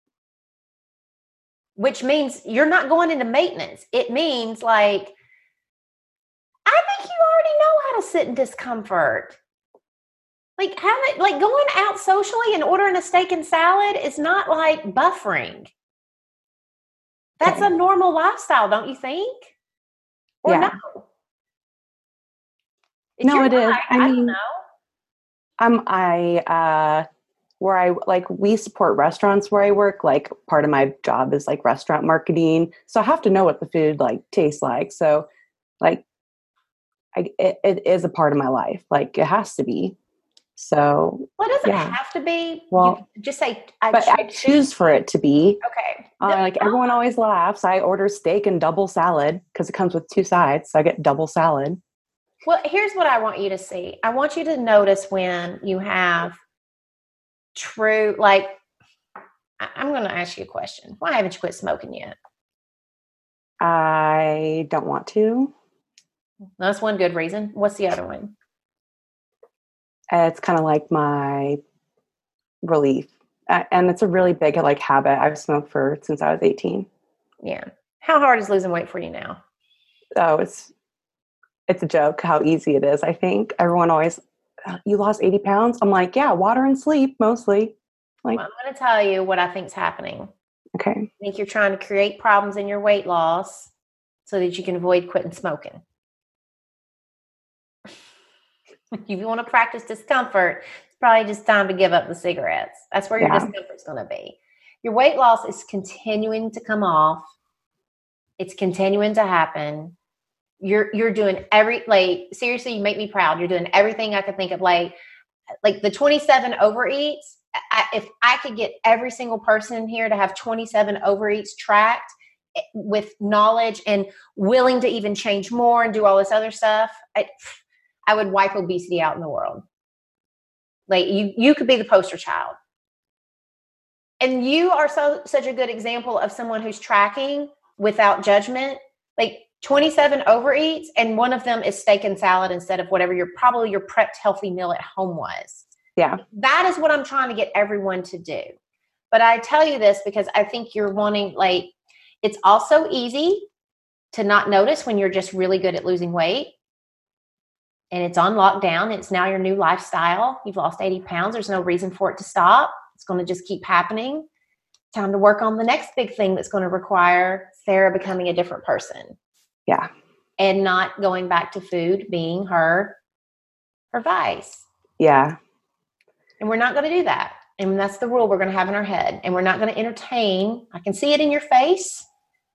Speaker 2: Which means you're not going into maintenance. It means like, I think you already know how to sit in discomfort. Like having, like going out socially and ordering a steak and salad is not like buffering. That's
Speaker 4: Okay.
Speaker 2: a normal lifestyle, don't you think? Or
Speaker 4: Yeah.
Speaker 2: no? It's
Speaker 4: No,
Speaker 2: your
Speaker 4: it is.
Speaker 2: life.
Speaker 4: I
Speaker 2: I don't
Speaker 4: mean,
Speaker 2: know.
Speaker 4: um, I, uh, where I like, we support restaurants where I work. Like part of my job is like restaurant marketing. So I have to know what the food like tastes like. So like, I, it, it is a part of my life. Like it has to be. So
Speaker 2: Well, it doesn't
Speaker 4: yeah.
Speaker 2: have to be.
Speaker 4: Well,
Speaker 2: You just say, I
Speaker 4: but
Speaker 2: choose.
Speaker 4: I choose for it to be.
Speaker 2: Okay.
Speaker 4: Uh, like everyone always laughs. I order steak and double salad because it comes with two sides. So I get double salad.
Speaker 2: Well, here's what I want you to see. I want you to notice when you have true, like, I- I'm going to ask you a question. Why haven't you quit smoking yet?
Speaker 4: I don't want to.
Speaker 2: That's one good reason. What's the other one?
Speaker 4: It's kind of like my relief. Uh, and it's a really big like habit. I've smoked for since I was eighteen.
Speaker 2: Yeah. How hard is losing weight for you now?
Speaker 4: Oh, it's it's a joke how easy it is. I think everyone always, you lost eighty pounds. I'm like, yeah, water and sleep mostly. Like,
Speaker 2: well, I'm going to tell you what I think is happening.
Speaker 4: Okay.
Speaker 2: I think you're trying to create problems in your weight loss so that you can avoid quitting smoking. If you want to practice discomfort, it's probably just time to give up the cigarettes. That's where your
Speaker 4: Yeah.
Speaker 2: discomfort's going to be. Your weight loss is continuing to come off. It's continuing to happen. You're you're doing every, like, seriously, you make me proud. You're doing everything I could think of. Like, like the twenty-seven overeats. I, if I could get every single person in here to have twenty-seven overeats tracked with knowledge and willing to even change more and do all this other stuff, I, I would wipe obesity out in the world. Like, you, you could be the poster child. And you are so such a good example of someone who's tracking without judgment. Like, twenty-seven overeats, and one of them is steak and salad instead of whatever your probably your prepped healthy meal at home was.
Speaker 4: Yeah.
Speaker 2: That is what I'm trying to get everyone to do. But I tell you this because I think you're wanting, like, it's also easy to not notice when you're just really good at losing weight. And it's on lockdown. It's now your new lifestyle. You've lost eighty pounds. There's no reason for it to stop. It's going to just keep happening. Time to work on the next big thing that's going to require Sarah becoming a different person.
Speaker 4: Yeah.
Speaker 2: And not going back to food being her, her vice.
Speaker 4: Yeah.
Speaker 2: And we're not going to do that. And that's the rule we're going to have in our head. And we're not going to entertain. I can see it in your face.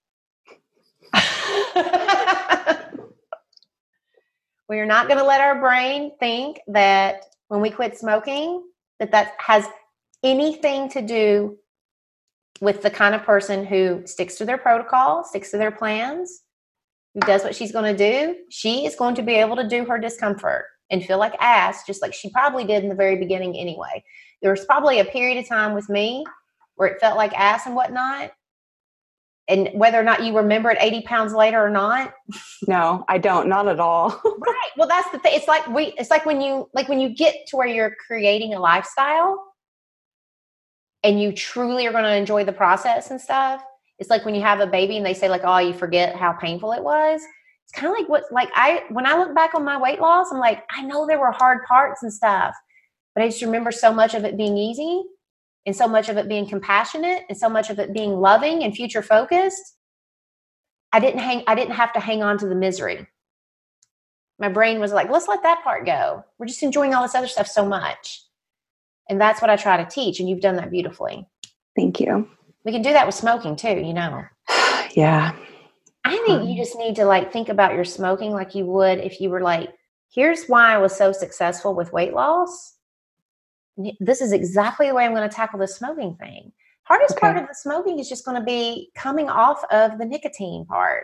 Speaker 2: We're not going to let our brain think that when we quit smoking, that that has anything to do with the kind of person who sticks to their protocol, sticks to their plans, who does what she's going to do. She is going to be able to do her discomfort and feel like ass, just like she probably did in the very beginning anyway. There was probably a period of time with me where it felt like ass and whatnot. And whether or not you remember it eighty pounds later or not.
Speaker 4: No, I don't. Not at all.
Speaker 2: Right. Well, that's the thing. It's like we, it's like when you, like when you get to where you're creating a lifestyle and you truly are going to enjoy the process and stuff. It's like when you have a baby and they say like, oh, you forget how painful it was. It's kind of like what, like I, when I look back on my weight loss, I'm like, I know there were hard parts and stuff, but I just remember so much of it being easy. And so much of it being compassionate and so much of it being loving and future focused. I didn't hang, I didn't have to hang on to the misery. My brain was like, let's let that part go. We're just enjoying all this other stuff so much. And that's what I try to teach. And you've done that beautifully.
Speaker 4: Thank you.
Speaker 2: We can do that with smoking too, you know?
Speaker 4: Yeah.
Speaker 2: I think um, you just need to like think about your smoking like you would if you were like, here's why I was so successful with weight loss. This is exactly the way I'm going to tackle the smoking thing. Hardest
Speaker 4: okay.
Speaker 2: part of the smoking is just going to be coming off of the nicotine part.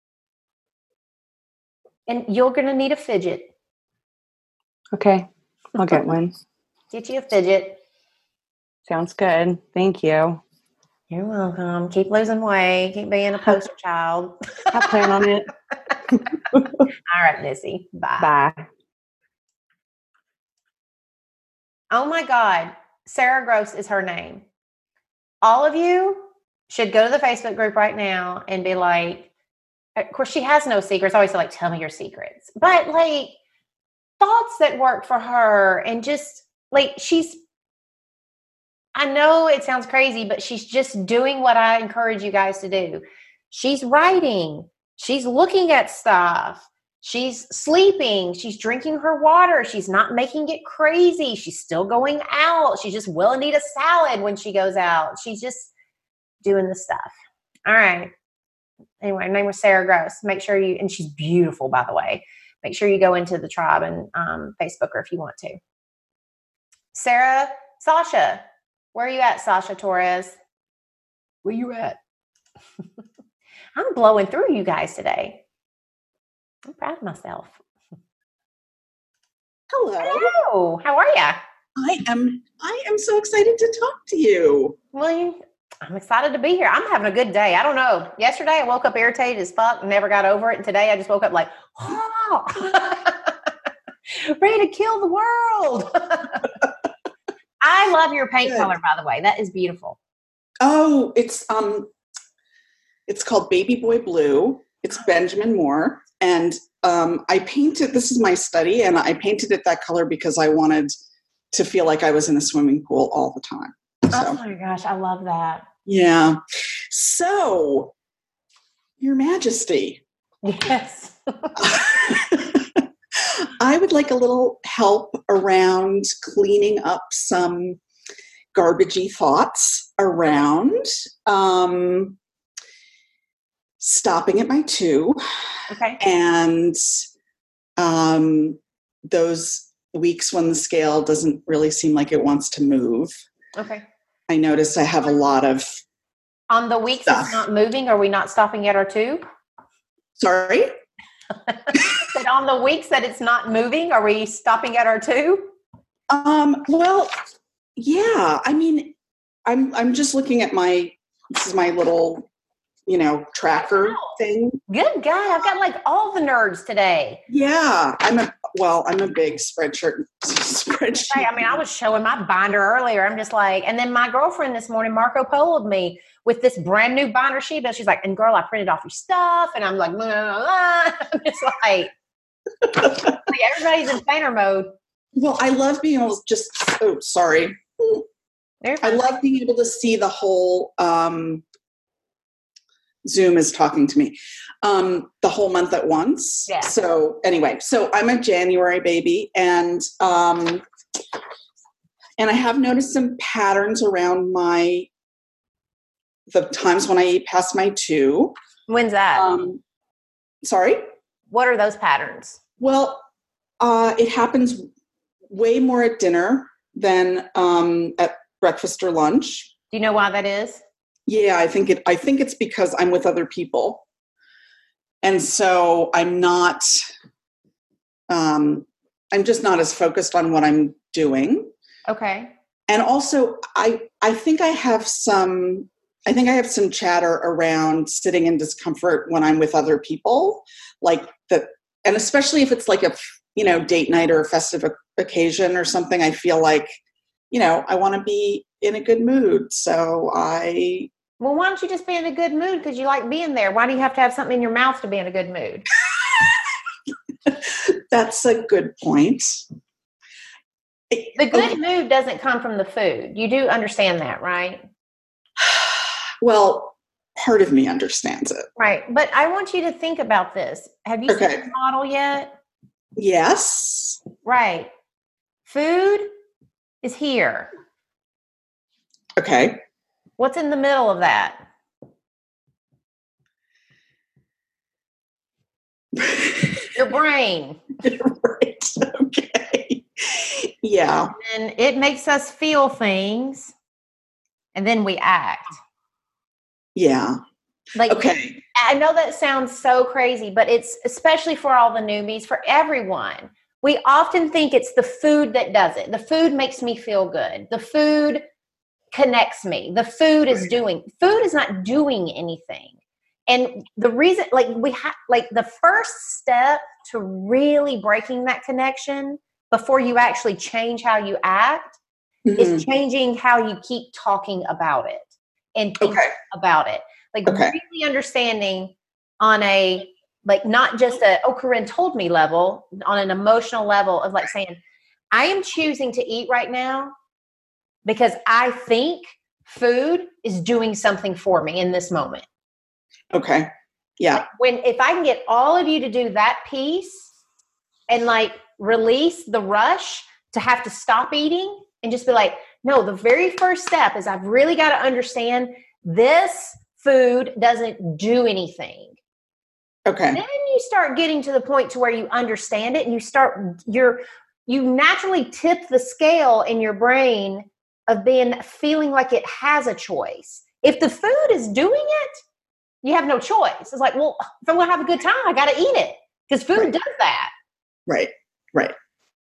Speaker 2: And you're going to need a fidget.
Speaker 4: Okay. I'll get one.
Speaker 2: Get you a fidget.
Speaker 4: Sounds good. Thank you.
Speaker 2: You're welcome. Keep losing weight. Keep being a poster child.
Speaker 4: I plan on it.
Speaker 2: All right, Missy. Bye.
Speaker 4: Bye.
Speaker 2: Oh my God. Sarah Gross is her name. All of you should go to the Facebook group right now and be like, of course, she has no secrets. I always say like, tell me your secrets. But like thoughts that work for her and just like she's, I know it sounds crazy, but she's just doing what I encourage you guys to do. She's writing. She's looking at stuff. She's sleeping. She's drinking her water. She's not making it crazy. She's still going out. She's just willing to eat a salad when she goes out. She's just doing the stuff. All right. Anyway, her name was Sarah Gross. Make sure you, and she's beautiful, by the way. Make sure you go into the tribe and um, Facebook her if you want to. Sarah, Sasha, where are you at, Sasha Torres? Where you at? I'm blowing through you guys today. I'm proud of myself.
Speaker 5: Hello.
Speaker 2: Hello. How are you?
Speaker 5: I am. I am so excited to talk to you.
Speaker 2: Well, you, I'm excited to be here. I'm having a good day. I don't know. Yesterday I woke up irritated as fuck and never got over it. And today I just woke up like, oh, ready to kill the world. I love your paint good. color, by the way. That is beautiful.
Speaker 5: Oh, it's um, it's called Baby Boy Blue. It's Benjamin Moore. And um, I painted, this is my study, and I painted it that color because I wanted to feel like I was in a swimming pool all the time. So,
Speaker 2: oh my gosh, I love that.
Speaker 5: yeah. So, Your Majesty.
Speaker 2: Yes.
Speaker 5: I would like a little help around cleaning up some garbagey thoughts around um, stopping at my two.
Speaker 2: Okay.
Speaker 5: And um, those weeks when the scale doesn't really seem like it wants to move.
Speaker 2: Okay.
Speaker 5: I noticed I have a lot of
Speaker 2: On the weeks
Speaker 5: stuff.
Speaker 2: it's not moving, are we not stopping at our two?
Speaker 5: Sorry?
Speaker 2: That on the weeks that it's not moving, are we stopping at our two?
Speaker 5: Um, well, yeah. I mean, I'm I'm just looking at my this is my little, you know, tracker
Speaker 2: Wow.
Speaker 5: thing.
Speaker 2: Good God, I've got like all the nerds today.
Speaker 5: Yeah, I'm a well, I'm a big spreadsheet spreadsheet.
Speaker 2: Hey, I mean, I was showing my binder earlier. I'm just like, and then my girlfriend this morning, Marco Polo'd me with this brand new binder sheet. But she's like, and girl, I printed off your stuff. And I'm like, blah, blah, blah. I'm just like, like, everybody's in painter mode.
Speaker 5: Well, I love being able to just oh sorry.
Speaker 2: They're
Speaker 5: I
Speaker 2: fine.
Speaker 5: love being able to see the whole um Zoom is talking to me. Um, the whole month at once.
Speaker 2: Yeah.
Speaker 5: So anyway, so I'm a January baby, and um, and I have noticed some patterns around my the times when I eat past my two.
Speaker 2: When's that?
Speaker 5: Um, sorry.
Speaker 2: What are those patterns?
Speaker 5: Well, uh, it happens way more at dinner than um, at breakfast or lunch.
Speaker 2: Do you know why that is?
Speaker 5: Yeah, I think it. I think it's because I'm with other people, and so I'm not. Um, I'm just not as focused on what I'm doing,
Speaker 2: Okay.
Speaker 5: and also I. I think I have some. I think I have some chatter around sitting in discomfort when I'm with other people, like that, and especially if it's like a you know date night or a festive occasion or something. I feel like, you know, I want to be in a good mood. So I,
Speaker 2: Well, why don't you just be in a good mood because you like being there? Why do you have to have something in your mouth to be in a good mood?
Speaker 5: that's a good point.
Speaker 2: The good mood doesn't come from the food. You do understand that, right?
Speaker 5: Well, part of me understands it.
Speaker 2: Right. But I want you to think about this. Have you
Speaker 5: Okay.
Speaker 2: seen the model yet?
Speaker 5: Yes.
Speaker 2: Right. Food is here.
Speaker 5: Okay.
Speaker 2: What's in the middle of that? Your brain.
Speaker 5: Right. Okay. Yeah.
Speaker 2: And it makes us feel things and then we act.
Speaker 5: Yeah.
Speaker 2: Like,
Speaker 5: Okay.
Speaker 2: I know that sounds so crazy, but it's especially for all the newbies, for everyone. We often think it's the food that does it. The food makes me feel good. The food connects me. The food is doing, food is not doing anything. And the reason, like we have, like the first step to really breaking that connection before you actually change how you act
Speaker 5: Mhm.
Speaker 2: is changing how you keep talking about it and thinking
Speaker 5: Okay.
Speaker 2: about it. Like
Speaker 5: Okay.
Speaker 2: really understanding on a, like not just a, oh, Corinne told me level, on an emotional level of like saying, I am choosing to eat right now because I think food is doing something for me in this moment.
Speaker 5: Okay. Yeah.
Speaker 2: When, if I can get all of you to do that piece and like release the rush to have to stop eating and just be like, no, the very first step is I've really got to understand this food doesn't do anything.
Speaker 5: Okay.
Speaker 2: Then you start getting to the point to where you understand it and you start, you're, you naturally tip the scale in your brain of being, feeling like it has a choice. If the food is doing it, you have no choice. It's like, well, if I want to have a good time, I got to eat it because food
Speaker 5: Right.
Speaker 2: does that.
Speaker 5: Right. Right.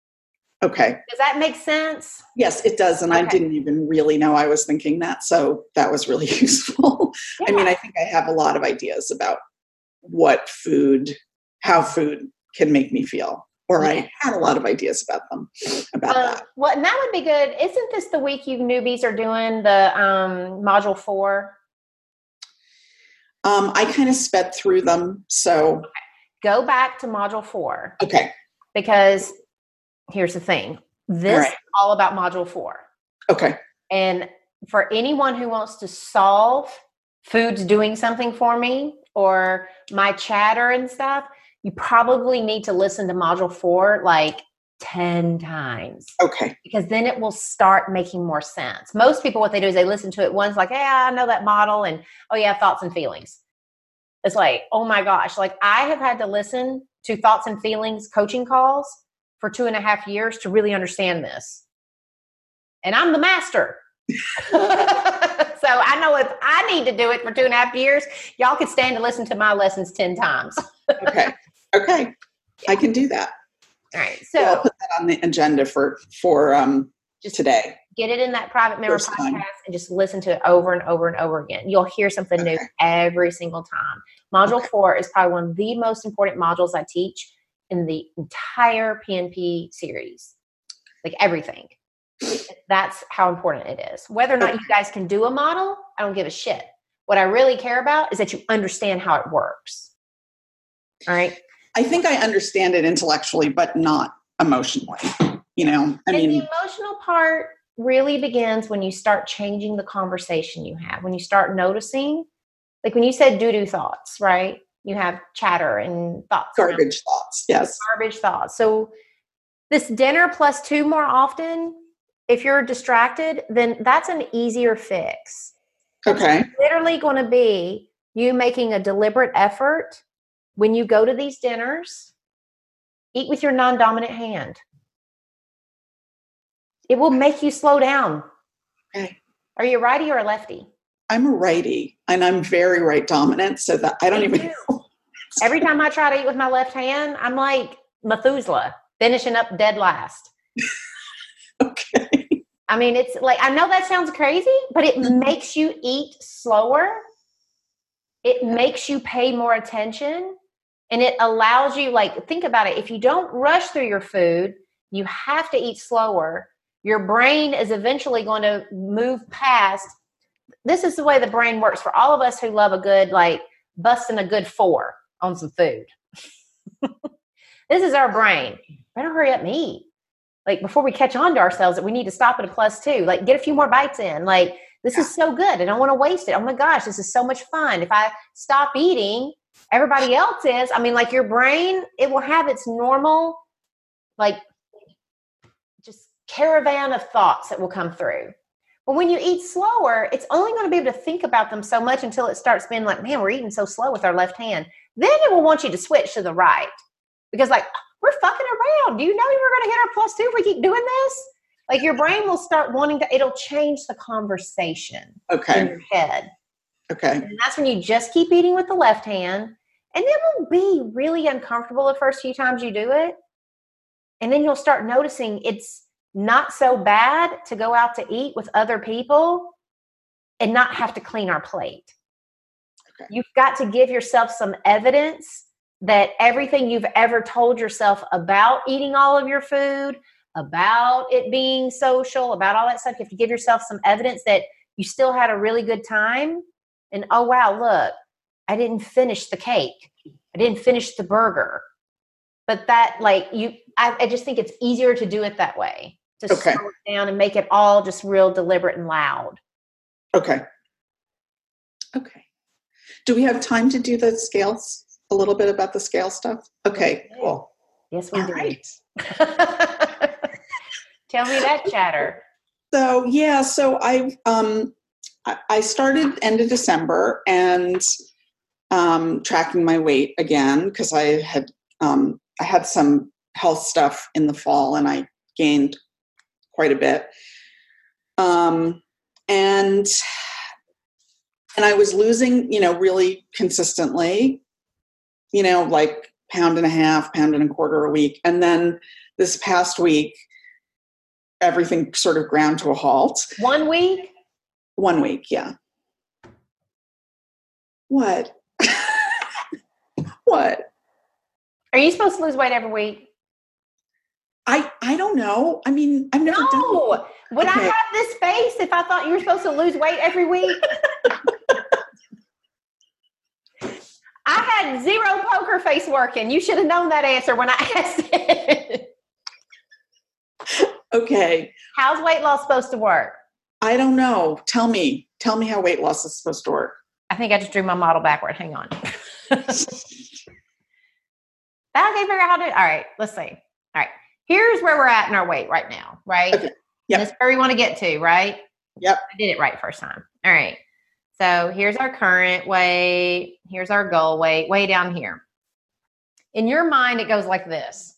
Speaker 5: Okay.
Speaker 2: Does that make sense?
Speaker 5: Yes, it does. And I
Speaker 2: Okay.
Speaker 5: didn't even really know I was thinking that. So that was really useful. I mean, I think I have a lot of ideas about what food, how food can make me feel, or
Speaker 2: Yeah.
Speaker 5: I had a lot of ideas about them, about
Speaker 2: Uh,
Speaker 5: that.
Speaker 2: well, and that would be good. Isn't this the week you newbies are doing the um, module four?
Speaker 5: Um, I kind of sped through them. So,
Speaker 2: go back to module four.
Speaker 5: Okay.
Speaker 2: Because here's the thing. This
Speaker 5: All right.
Speaker 2: is all about module four.
Speaker 5: Okay.
Speaker 2: And for anyone who wants to solve food's doing something for me or my chatter and stuff, you probably need to listen to module four like ten times.
Speaker 5: Okay.
Speaker 2: Because then it will start making more sense. Most people, what they do is they listen to it once like, yeah, I know that model. And oh yeah, thoughts and feelings. It's like, oh my gosh. Like I have had to listen to thoughts and feelings coaching calls for two and a half years to really understand this. And I'm the master. So I know if I need to do it for two and a half years, y'all could stand to listen to my lessons ten times.
Speaker 5: Okay. Okay. I can do that.
Speaker 2: All right.
Speaker 5: So
Speaker 2: So
Speaker 5: I'll put that on the agenda for, for um,
Speaker 2: just
Speaker 5: today.
Speaker 2: get it in that private member
Speaker 5: First
Speaker 2: podcast
Speaker 5: time.
Speaker 2: and just listen to it over and over and over again. You'll hear something new
Speaker 5: Okay.
Speaker 2: every single time. Module
Speaker 5: Okay.
Speaker 2: four is probably one of the most important modules I teach in the entire P N P series. Like everything. That's how important it is. Whether or not you guys can do a model, I don't give a shit. What I really care about is that you understand how it works. All right.
Speaker 5: I think I understand it intellectually, but not emotionally. You know, I
Speaker 2: and
Speaker 5: mean,
Speaker 2: the emotional part really begins when you start changing the conversation you have, when you start noticing, like when you said doo-doo thoughts, right? You have chatter and thoughts. around-
Speaker 5: garbage thoughts. Yes.
Speaker 2: Garbage thoughts. So this dinner plus two more often, if you're distracted, then that's an easier fix.
Speaker 5: Okay.
Speaker 2: Literally going to be you making a deliberate effort when you go to these dinners, eat with your non-dominant hand. It will make you slow down.
Speaker 5: Okay.
Speaker 2: Are you a righty or a lefty?
Speaker 5: I'm a righty and I'm very right dominant. So that I don't
Speaker 2: Me
Speaker 5: even
Speaker 2: too.
Speaker 5: know.
Speaker 2: Every time I try to eat with my left hand, I'm like Methuselah, finishing up dead last.
Speaker 5: Okay.
Speaker 2: I mean, it's like, I know that sounds crazy, but it makes you eat slower. It makes you pay more attention. And it allows you, like, think about it. If you don't rush through your food, you have to eat slower. Your brain is eventually going to move past. This is the way the brain works for all of us who love a good, like, busting a good four on some food. This is our brain. Better hurry up and eat. Like, before we catch on to ourselves that we need to stop at a plus two. Like, get a few more bites in. Like, this is so good. I don't want to waste it. Oh my gosh, this is so much fun. If I stop eating, everybody else is. I mean, like, your brain, it will have its normal, like, just caravan of thoughts that will come through. But when you eat slower, it's only going to be able to think about them so much until it starts being like, man, we're eating so slow with our left hand. Then it will want you to switch to the right. Because, like, we're fucking around. Do you know we're going to hit our plus two if we keep doing this? Like, your brain will start wanting to, it'll change the conversation
Speaker 5: Okay.
Speaker 2: in your head.
Speaker 5: Okay.
Speaker 2: And that's when you just keep eating with the left hand. And it will be really uncomfortable the first few times you do it. And then you'll start noticing it's not so bad to go out to eat with other people and not have to clean our plate.
Speaker 5: Okay.
Speaker 2: You've got to give yourself some evidence that everything you've ever told yourself about eating all of your food, about it being social, about all that stuff, you have to give yourself some evidence that you still had a really good time. And, oh, wow, look, I didn't finish the cake. I didn't finish the burger. But that, like, you, I, I just think it's easier to do it that way, to
Speaker 5: Okay.
Speaker 2: slow it down and make it all just real deliberate and loud.
Speaker 5: Okay. Okay. Do we have time to do the scales? A little bit about the scale stuff? Okay, cool.
Speaker 2: Yes, we
Speaker 5: All
Speaker 2: do.
Speaker 5: right.
Speaker 2: Tell me that chatter.
Speaker 5: So yeah, so I um I, I started end of December and um tracking my weight again because I had um I had some health stuff in the fall and I gained quite a bit. Um and and I was losing, you know, really consistently, you know, like pound and a half, pound and a quarter a week. And then this past week, everything sort of ground to a halt.
Speaker 2: One week?
Speaker 5: One week, yeah. What? What?
Speaker 2: Are you supposed to lose weight every week?
Speaker 5: I I don't know. I mean, I've never done it.
Speaker 2: No. Would
Speaker 5: Okay.
Speaker 2: I have this face if I thought you were supposed to lose weight every week? I had zero poker poker face working? You should have known that answer when I asked it.
Speaker 5: Okay.
Speaker 2: How's weight loss supposed to work?
Speaker 5: I don't know. Tell me. Tell me how weight loss is supposed to work.
Speaker 2: I think I just drew my model backward. Hang on. I can't figure out how to do it. All right, let's see. All right. Here's where we're at in our weight right now, right?
Speaker 5: Okay. Yep.
Speaker 2: This is where we want to get to, right?
Speaker 5: Yep.
Speaker 2: I did it right first time. All right. So here's our current weight. Here's our goal weight, way down here. In your mind, it goes like this.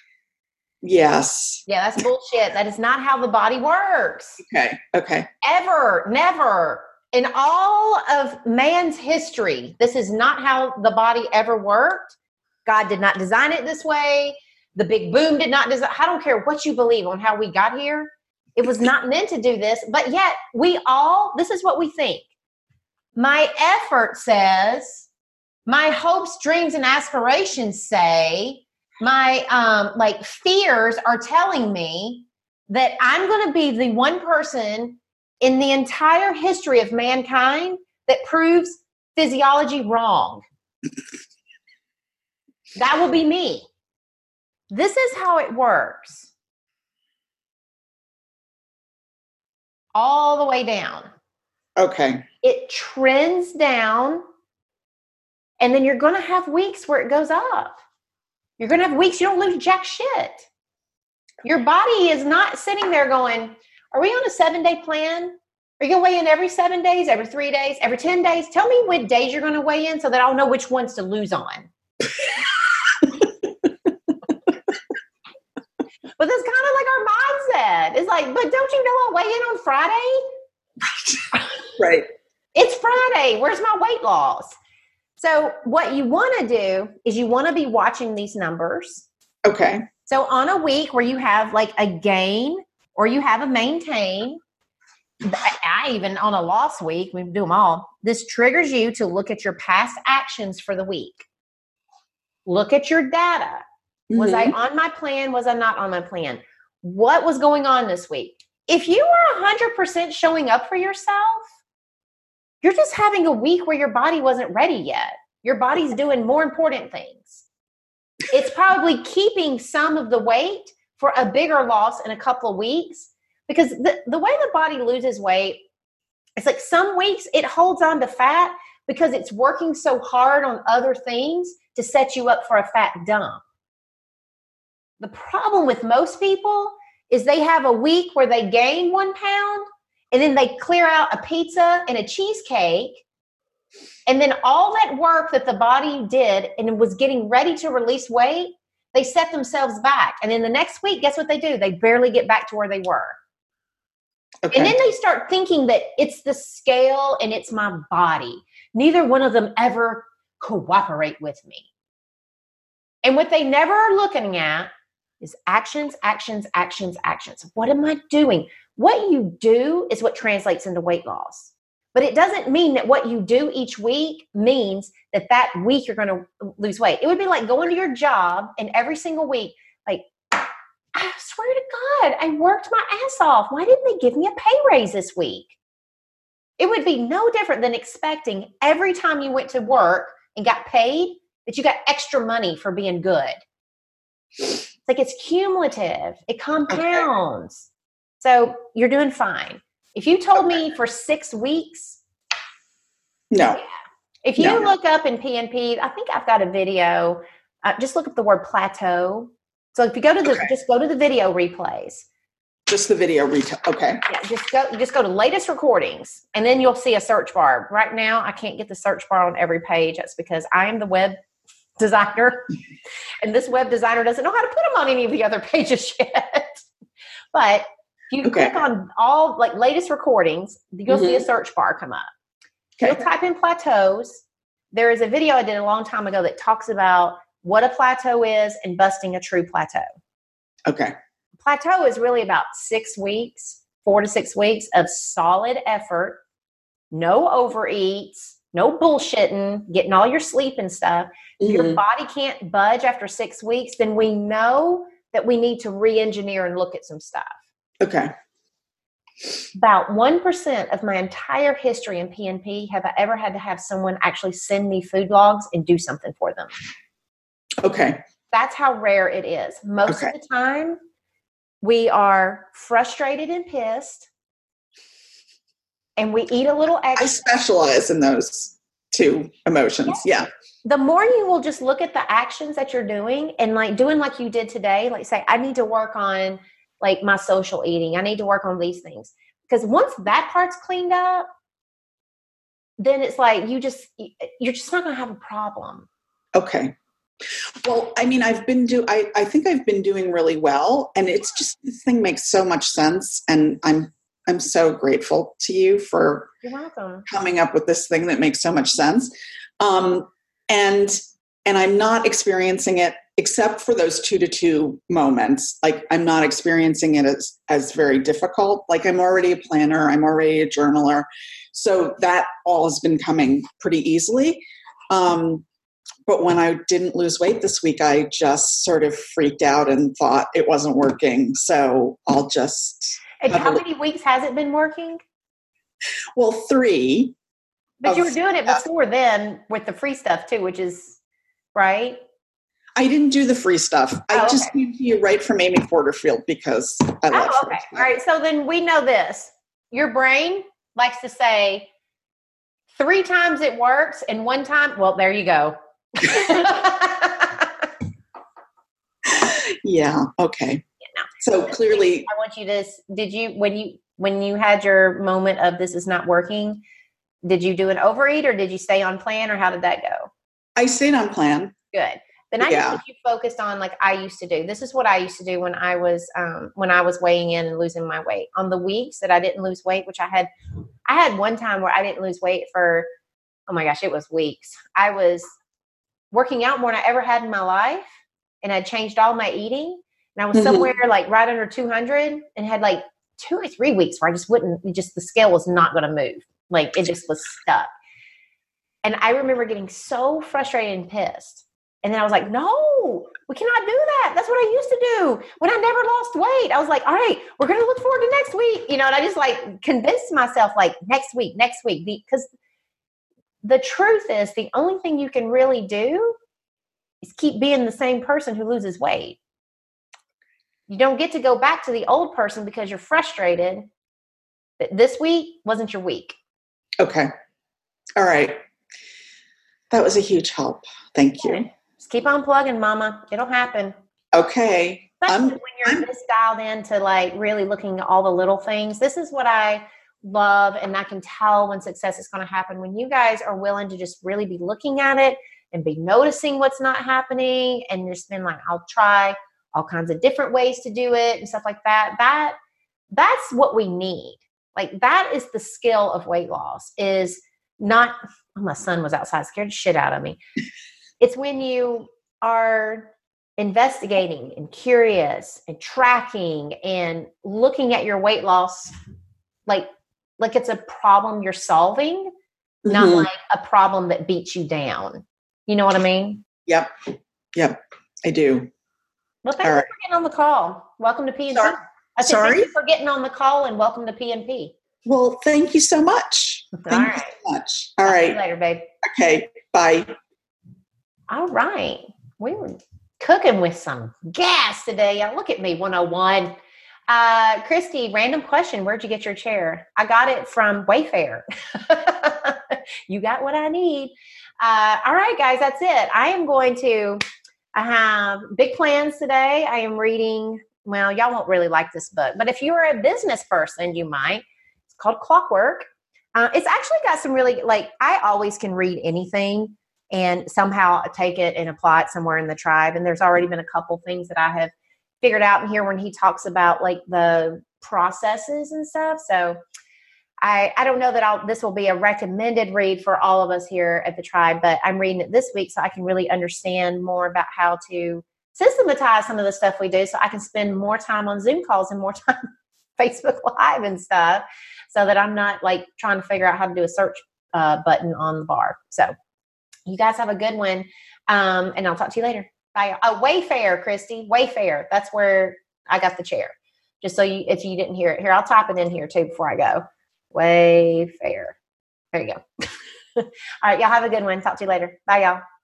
Speaker 5: Yes.
Speaker 2: Yeah, that's bullshit. That is not how the body works.
Speaker 5: Okay. Okay.
Speaker 2: Ever, never. In all of man's history, this is not how the body ever worked. God did not design it this way. The big boom did not design. I don't care what you believe on how we got here. It was not meant to do this, but yet we all, this is what we think. My effort says, my hopes, dreams, and aspirations say, my um, like fears are telling me that I'm going to be the one person in the entire history of mankind that proves physiology wrong. That will be me. This is how it works. All the way down.
Speaker 5: Okay.
Speaker 2: It trends down, and then you're going to have weeks where it goes up. You're going to have weeks you don't lose jack shit. Your body is not sitting there going, are we on a seven-day plan? Are you going to weigh in every seven days, every three days, every ten days? Tell me what days you're going to weigh in so that I'll know which ones to lose on. But that's kind of like our mindset. It's like, but don't you know I'll weigh in on Friday?
Speaker 5: Right.
Speaker 2: It's Friday. Where's my weight loss? So what you want to do is you want to be watching these numbers.
Speaker 5: Okay.
Speaker 2: So on a week where you have like a gain or you have a maintain, I even on a loss week, we do them all. This triggers you to look at your past actions for the week. Look at your data. Was mm-hmm. I on my plan? Was I not on my plan? What was going on this week? If you are one hundred percent showing up for yourself, you're just having a week where your body wasn't ready yet. Your body's doing more important things. It's probably keeping some of the weight for a bigger loss in a couple of weeks, because the, the way the body loses weight, it's like some weeks it holds on to fat because it's working so hard on other things to set you up for a fat dump. The problem with most people is they have a week where they gain one pound and then they clear out a pizza and a cheesecake. And then all that work that the body did and was getting ready to release weight, they set themselves back. And then the next week, guess what they do? They barely get back to where they were. Okay. And then they start thinking that it's the scale and it's my body. Neither one of them ever cooperate with me. And what they never are looking at is actions, actions, actions, actions. What am I doing? What you do is what translates into weight loss. But it doesn't mean that what you do each week means that that week you're going to lose weight. It would be like going to your job and every single week, like, I swear to God, I worked my ass off. Why didn't they give me a pay raise this week? It would be no different than expecting every time you went to work and got paid that you got extra money for being good. It's like it's cumulative. It compounds. Okay. So you're doing fine. If you told okay. me for six weeks.
Speaker 5: No.
Speaker 2: Yeah. If you
Speaker 5: no.
Speaker 2: look up in P N P, I think I've got a video. Uh, just look up the word plateau. So if you go to the, okay. just go to the video replays.
Speaker 5: Just the video replay. Okay.
Speaker 2: Yeah, just go, just go to latest recordings and then you'll see a search bar. Right now, I can't get the search bar on every page. That's because I am the web designer and this web designer doesn't know how to put them on any of the other pages yet. But if you okay. click on all like latest recordings, you'll mm-hmm. see a search bar come up. Okay. You'll type in plateaus. There is a video I did a long time ago that talks about what a plateau is and busting a true plateau.
Speaker 5: Okay.
Speaker 2: Plateau is really about six weeks, four to six weeks of solid effort, no overeats, no bullshitting, getting all your sleep and stuff. Mm-hmm. Your body can't budge after six weeks, then we know that we need to re-engineer and look at some stuff.
Speaker 5: Okay.
Speaker 2: About one percent of my entire history in P N P have I ever had to have someone actually send me food logs and do something for them.
Speaker 5: Okay.
Speaker 2: That's how rare it is. Most
Speaker 5: Okay.
Speaker 2: of the time, we are frustrated and pissed, and we eat a little extra.
Speaker 5: I specialize in those two emotions. Yeah.
Speaker 2: The more you will just look at the actions that you're doing and like doing like you did today, like say, I need to work on like my social eating. I need to work on these things. Because once that part's cleaned up, then it's like you just, you're just not going to have a problem.
Speaker 5: Okay. Well, I mean, I've been do I, I think I've been doing really well, and it's just, this thing makes so much sense, and I'm I'm so grateful to you for
Speaker 2: You're welcome.
Speaker 5: coming up with this thing that makes so much sense. Um, and and I'm not experiencing it, except for those two to two moments. Like, I'm not experiencing it as as very difficult. Like, I'm already a planner, I'm already a journaler, so that all has been coming pretty easily. Um, But when I didn't lose weight this week, I just sort of freaked out and thought it wasn't working. So I'll just.
Speaker 2: And how many weeks has it been working?
Speaker 5: Well, three.
Speaker 2: But you were doing it before then with the free stuff too, which is right.
Speaker 5: I didn't do the free stuff. I
Speaker 2: Oh, okay.
Speaker 5: just came to you right from Amy Porterfield because I love
Speaker 2: Oh,
Speaker 5: her.
Speaker 2: okay. All right. So then we know this. Your brain likes to say three times it works and one time, well, there you go.
Speaker 5: Yeah. Okay.
Speaker 2: Yeah, no.
Speaker 5: So clearly,
Speaker 2: I want you to, did you, when you, when you had your moment of this is not working, did you do an overeat or did you stay on plan, or how did that go?
Speaker 5: I stayed on plan.
Speaker 2: Good. Then I
Speaker 5: Yeah.
Speaker 2: think you focused on like I used to do. This is what I used to do when I was um, when I was weighing in and losing my weight. On the weeks that I didn't lose weight, which I had, I had one time where I didn't lose weight for, oh my gosh, it was weeks. I was working out more than I ever had in my life, and I'd changed all my eating, and I was
Speaker 5: Mhm.
Speaker 2: somewhere like right under two hundred, and had like two or three weeks where I just wouldn't, just the scale was not going to move. Like it just was stuck. And I remember getting so frustrated and pissed. And then I was like, no, we cannot do that. That's what I used to do when I never lost weight. I was like, all right, we're going to look forward to next week. You know, and I just like convinced myself like next week, next week, because the truth is the only thing you can really do is keep being the same person who loses weight. You don't get to go back to the old person because you're frustrated that this week wasn't your week.
Speaker 5: Okay. All right. That was a huge help. Thank you.
Speaker 2: Just keep on plugging, mama. It'll happen.
Speaker 5: Okay.
Speaker 2: Especially
Speaker 5: I'm,
Speaker 2: when you're
Speaker 5: I'm,
Speaker 2: this dialed into like really looking at all the little things. This is what I love, and I can tell when success is going to happen. When you guys are willing to just really be looking at it and be noticing what's not happening, and just been like, I'll try all kinds of different ways to do it and stuff like that. That that's what we need. Like that is the skill of weight loss. Is not. Oh, my son was outside, scared the shit out of me. It's when you are investigating and curious and tracking and looking at your weight loss like like it's a problem you're solving, mm-hmm. not like a problem that beats you down. You know what I mean?
Speaker 5: Yep. Yep. I do.
Speaker 2: Well, thanks right. for getting on the call. Welcome to P and P.
Speaker 5: Sorry.
Speaker 2: I said
Speaker 5: Sorry?
Speaker 2: thank you for getting on the call, and welcome to P and P.
Speaker 5: Well, thank you so much. Thank
Speaker 2: All
Speaker 5: you
Speaker 2: right.
Speaker 5: so much. All
Speaker 2: Talk
Speaker 5: right.
Speaker 2: to you later, babe.
Speaker 5: Okay. Bye.
Speaker 2: All right. We were cooking with some gas today. Y'all look at me, one oh one. Uh, Christy, random question. Where'd you get your chair? I got it from Wayfair. You got what I need. Uh, all right, guys, that's it. I am going to, I have big plans today. I am reading, well, y'all won't really like this book, but if you are a business person, you might. It's called Clockwork. Uh, it's actually got some really, like, I always can read anything and somehow take it and apply it somewhere in the tribe. And there's already been a couple things that I have figured out in here when he talks about like the processes and stuff. So I, I don't know that I'll, this will be a recommended read for all of us here at the tribe, but I'm reading it this week so I can really understand more about how to systematize some of the stuff we do so I can spend more time on Zoom calls and more time Facebook Live and stuff so that I'm not like trying to figure out how to do a search uh, button on the bar. So you guys have a good one. Um, and I'll talk to you later. Bye. Oh, Wayfair, Christy. Wayfair. That's where I got the chair. Just so you, if you didn't hear it here, I'll type it in here too before I go. Wayfair. There you go. All right. Y'all have a good one. Talk to you later. Bye, y'all.